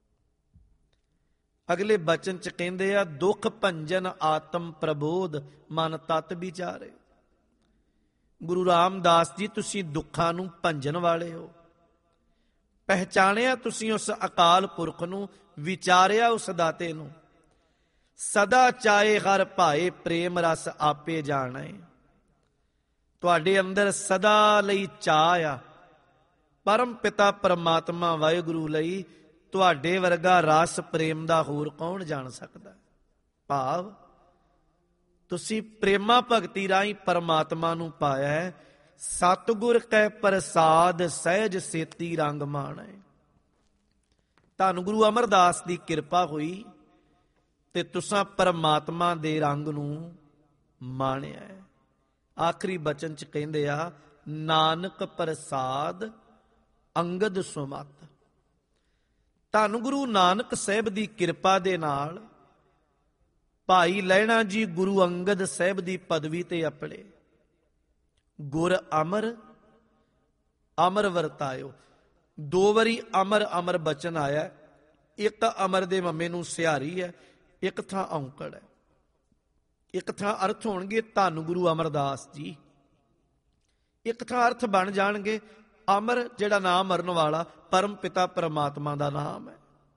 ਅਗਲੇ ਬਚਨ ਚ ਕਹਿੰਦੇ ਆ, ਦੁੱਖ ਭੰਜਨ ਆਤਮ ਪ੍ਰਬੋਧ, ਮਨ ਤਤ ਵਿਚਾਰੇ। ਗੁਰੂ ਰਾਮਦਾਸ ਜੀ, ਤੁਸੀਂ ਦੁੱਖਾਂ ਨੂੰ ਭੰਜਨ ਵਾਲੇ ਹੋ, ਪਹਿਚਾਣਿਆ ਤੁਸੀਂ ਉਸ ਅਕਾਲ ਪੁਰਖ ਨੂੰ, ਵਿਚਾਰਿਆ ਉਸ ਦਾਤੇ ਨੂੰ। ਸਦਾ ਚਾਹੇ ਹਰ ਭਾਏ, ਪ੍ਰੇਮ ਰਸ ਆਪੇ ਜਾਣੇ। ਤੁਹਾਡੇ ਅੰਦਰ ਸਦਾ ਲਈ ਚਾਹ ਆ, ਪਰਮ ਪਿਤਾ ਪਰਮਾਤਮਾ ਵਾਹਿਗੁਰੂ ਲਈ ਤੁਹਾਡੇ ਵਰਗਾ ਰਸ ਪ੍ਰੇਮ ਦਾ ਹੋਰ ਕੌਣ ਜਾਣ ਸਕਦਾ। ਭਾਵ ਤੁਸੀਂ ਪ੍ਰੇਮਾ ਭਗਤੀ ਰਾਹੀਂ ਪਰਮਾਤਮਾ ਨੂੰ ਪਾਇਆ ਹੈ। ਸਤਿਗੁਰ ਕੈ ਪ੍ਰਸਾਦ, ਸਹਿਜ ਸੇਤੀ ਰੰਗ ਮਾਣੈ। ਧੰਨ ਗੁਰੂ ਅਮਰਦਾਸ ਦੀ ਕਿਰਪਾ ਹੋਈ ਤੇ ਤੁਸਾਂ ਪਰਮਾਤਮਾ ਦੇ ਰੰਗ ਨੂੰ ਮਾਣਿਆ। ਆਖਰੀ ਬਚਨ ਚ ਕਹਿੰਦੇ ਆ, ਨਾਨਕ ਪ੍ਰਸਾਦ ਅੰਗਦ ਸੁਮਤ। ਧੰਨ ਗੁਰੂ ਨਾਨਕ ਸਾਹਿਬ ਦੀ ਕਿਰਪਾ ਦੇ ਨਾਲ ਭਾਈ ਲਹਿਣਾ ਜੀ ਗੁਰੂ ਅੰਗਦ ਸਾਹਿਬ ਦੀ ਪਦਵੀ ਤੇ ਆਪਣੇ ਗੁਰ ਅਮਰ ਅਮਰ ਵਰਤਾਇਓ। ਦੋ ਵਾਰੀ ਅਮਰ ਅਮਰ ਬਚਨ ਆਇਆ। ਇੱਕ ਤਾਂ ਅਮਰ ਦੇ ਮੰਮੇ ਨੂੰ ਸਿਹਾਰੀ ਹੈ, ਇੱਕ ਥਾਂ ਔਂਕੜ ਹੈ। ਇੱਕ ਥਾਂ ਅਰਥ ਹੋਣਗੇ ਧੰਨ ਗੁਰੂ ਅਮਰਦਾਸ ਜੀ, ਇੱਕ ਥਾਂ ਅਰਥ ਬਣ ਜਾਣਗੇ ਅਮਰ ਜਿਹੜਾ ਨਾਮ ਮਰਨ ਵਾਲਾ ਪਰਮ ਪਿਤਾ ਪਰਮਾਤਮਾ ਦਾ ਨਾਮ ਹੈ।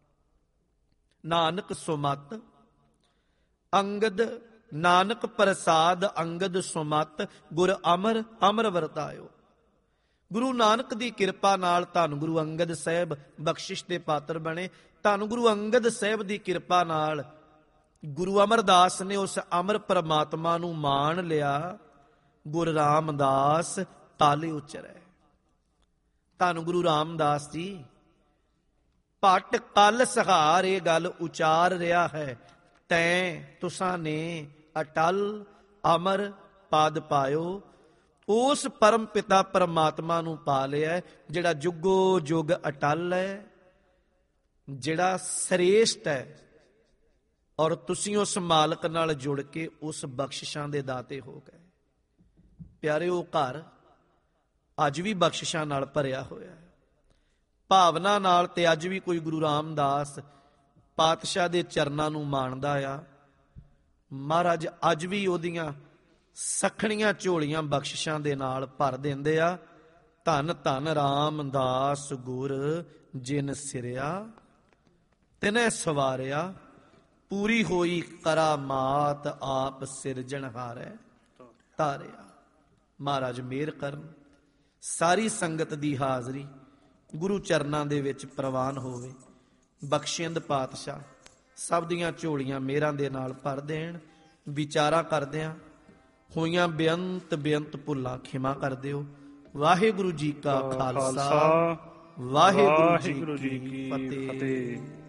ਨਾਨਕ ਸੁਮਤ ਅੰਗਦ, ਨਾਨਕ ਪ੍ਰਸਾਦ ਅੰਗਦ ਸੁਮਤ, ਗੁਰ ਅਮਰ ਅਮਰ ਵਰਤਾਇਓ। ਗੁਰੂ ਨਾਨਕ ਦੀ ਕਿਰਪਾ ਨਾਲ ਧੰਨ ਗੁਰੂ ਅੰਗਦ ਸਾਹਿਬ ਬਖਸ਼ਿਸ਼ ਦੇ ਪਾਤਰ ਬਣੇ। ਧੰਨ ਗੁਰੂ ਅੰਗਦ ਸਾਹਿਬ ਦੀ ਕਿਰਪਾ ਨਾਲ ਗੁਰੂ ਅਮਰਦਾਸ ਨੇ ਉਸ ਅਮਰ ਪਰਮਾਤਮਾ ਨੂੰ ਮਾਣ ਲਿਆ। ਗੁਰ ਰਾਮਦਾਸ ਤਾਲੇ ਉਚਰੈ। ਧੰਨ ਗੁਰੂ ਰਾਮਦਾਸ ਜੀ, ਭੱਟ ਕਲ ਸਹਾਰ ਇਹ ਗੱਲ ਉਚਾਰ ਰਿਹਾ ਹੈ, ਤੈਂ ਤੁਸਾਂ ਨੇ ਅਟਲ ਅਮਰ ਪਦ ਪਾਇਓ। ਉਸ ਪਰਮ ਪਿਤਾ ਪਰਮਾਤਮਾ ਨੂੰ ਪਾ ਲਿਆ ਜਿਹੜਾ ਜੁਗੋ ਜੁਗ ਅਟਲ ਹੈ, ਜਿਹੜਾ ਸ੍ਰੇਸ਼ਟ ਹੈ, ਔਰ ਤੁਸੀਂ ਉਸ ਮਾਲਕ ਨਾਲ ਜੁੜ ਕੇ ਉਸ ਬਖਸ਼ਿਸ਼ਾਂ ਦੇ ਦਾਤੇ ਹੋ ਗਏ। ਪਿਆਰਿਓ, ਘਰ ਅੱਜ ਵੀ ਬਖਸ਼ਿਸ਼ਾਂ ਨਾਲ ਭਰਿਆ ਹੋਇਆ ਹੈ, ਭਾਵਨਾ ਨਾਲ। ਤੇ ਅੱਜ ਵੀ ਕੋਈ ਗੁਰੂ ਰਾਮਦਾਸ ਪਾਤਸ਼ਾਹ ਦੇ ਚਰਨਾਂ ਨੂੰ ਮਾਣਦਾ ਆ। ਮਹਾਰਾਜ ਅੱਜ ਵੀ ਉਹਦੀਆਂ ਸਖਣੀਆਂ ਝੋਲੀਆਂ ਬਖਸ਼ਿਸ਼ਾਂ ਦੇ ਨਾਲ ਭਰ ਦਿੰਦੇ ਆ। ਧੰਨ ਧੰਨ ਰਾਮਦਾਸ ਗੁਰ ਜਿਨ ਸਿਰਿਆ, ਤਿਨੈ ਸਵਾਰਿਆ, ਪੂਰੀ ਹੋਈ ਕਰਾਮਾਤ ਆਪ ਸਿਰਜਣਹਾਰੈ ਧਾਰਿਆ। ਮਹਾਰਾਜ ਮਿਹਰ ਕਰਨ, ਸਾਰੀ ਸੰਗਤ ਦੀ ਹਾਜ਼ਰੀ ਗੁਰੂ ਚਰਨਾਂ ਦੇ ਵਿੱਚ ਪ੍ਰਵਾਨ ਹੋਵੇ। ਬਖਸ਼ਿੰਦ ਪਾਤਸ਼ਾਹ ਸਭ ਦੀਆਂ ਝੋਲੀਆਂ ਮਿਹਰਾਂ ਦੇ ਨਾਲ ਭਰ ਦੇਣ। ਵਿਚਾਰਾ ਕਰਦਿਆਂ ਹੋਈਆਂ ਬੇਅੰਤ ਬੇਅੰਤ ਭੁੱਲਾਂ ਖਿਮਾ ਕਰ ਦਿਓ। ਵਾਹਿਗੁਰੂ ਜੀ ਕਾ ਖਾਲਸਾ, ਵਾਹਿਗੁਰੂ ਜੀ ਕੀ ਫਤਿਹ।